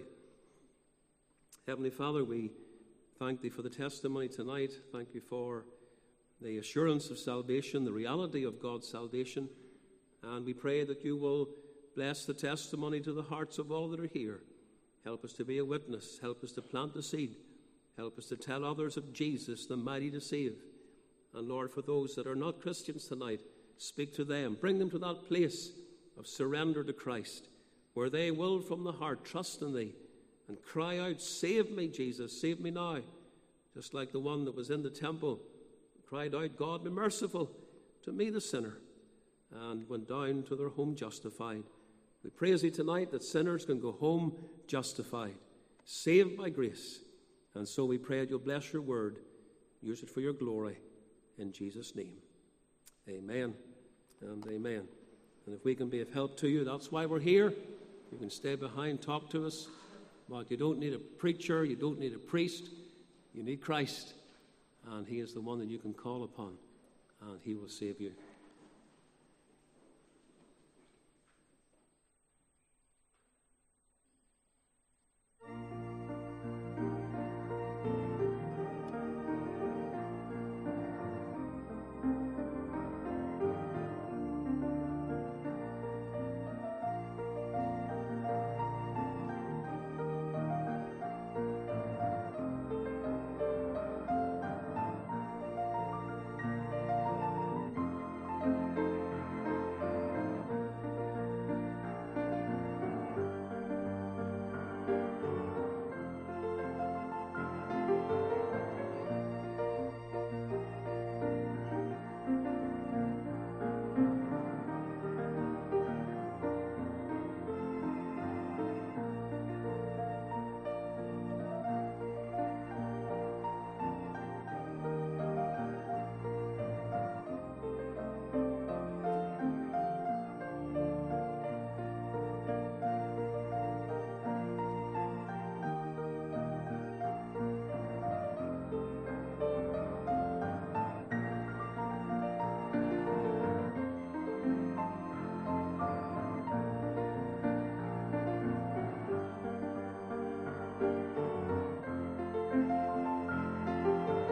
Heavenly Father, we thank thee for the testimony tonight. Thank you for the assurance of salvation, the reality of God's salvation. And we pray that you will bless the testimony to the hearts of all that are here. Help us to be a witness. Help us to plant the seed. Help us to tell others of Jesus, the mighty to save. And Lord, for those that are not Christians tonight, speak to them. Bring them to that place of surrender to Christ, where they will from the heart trust in thee and cry out, save me, Jesus, save me now. Just like the one that was in the temple cried out, God, be merciful to me, the sinner, and went down to their home justified. We praise thee tonight that sinners can go home justified, saved by grace. And so we pray that you'll bless your word, use it for your glory, in Jesus' name. Amen and amen. And if we can be of help to you, that's why we're here. You can stay behind, talk to us. But you don't need a preacher, you don't need a priest. You need Christ. And he is the one that you can call upon, and he will save you.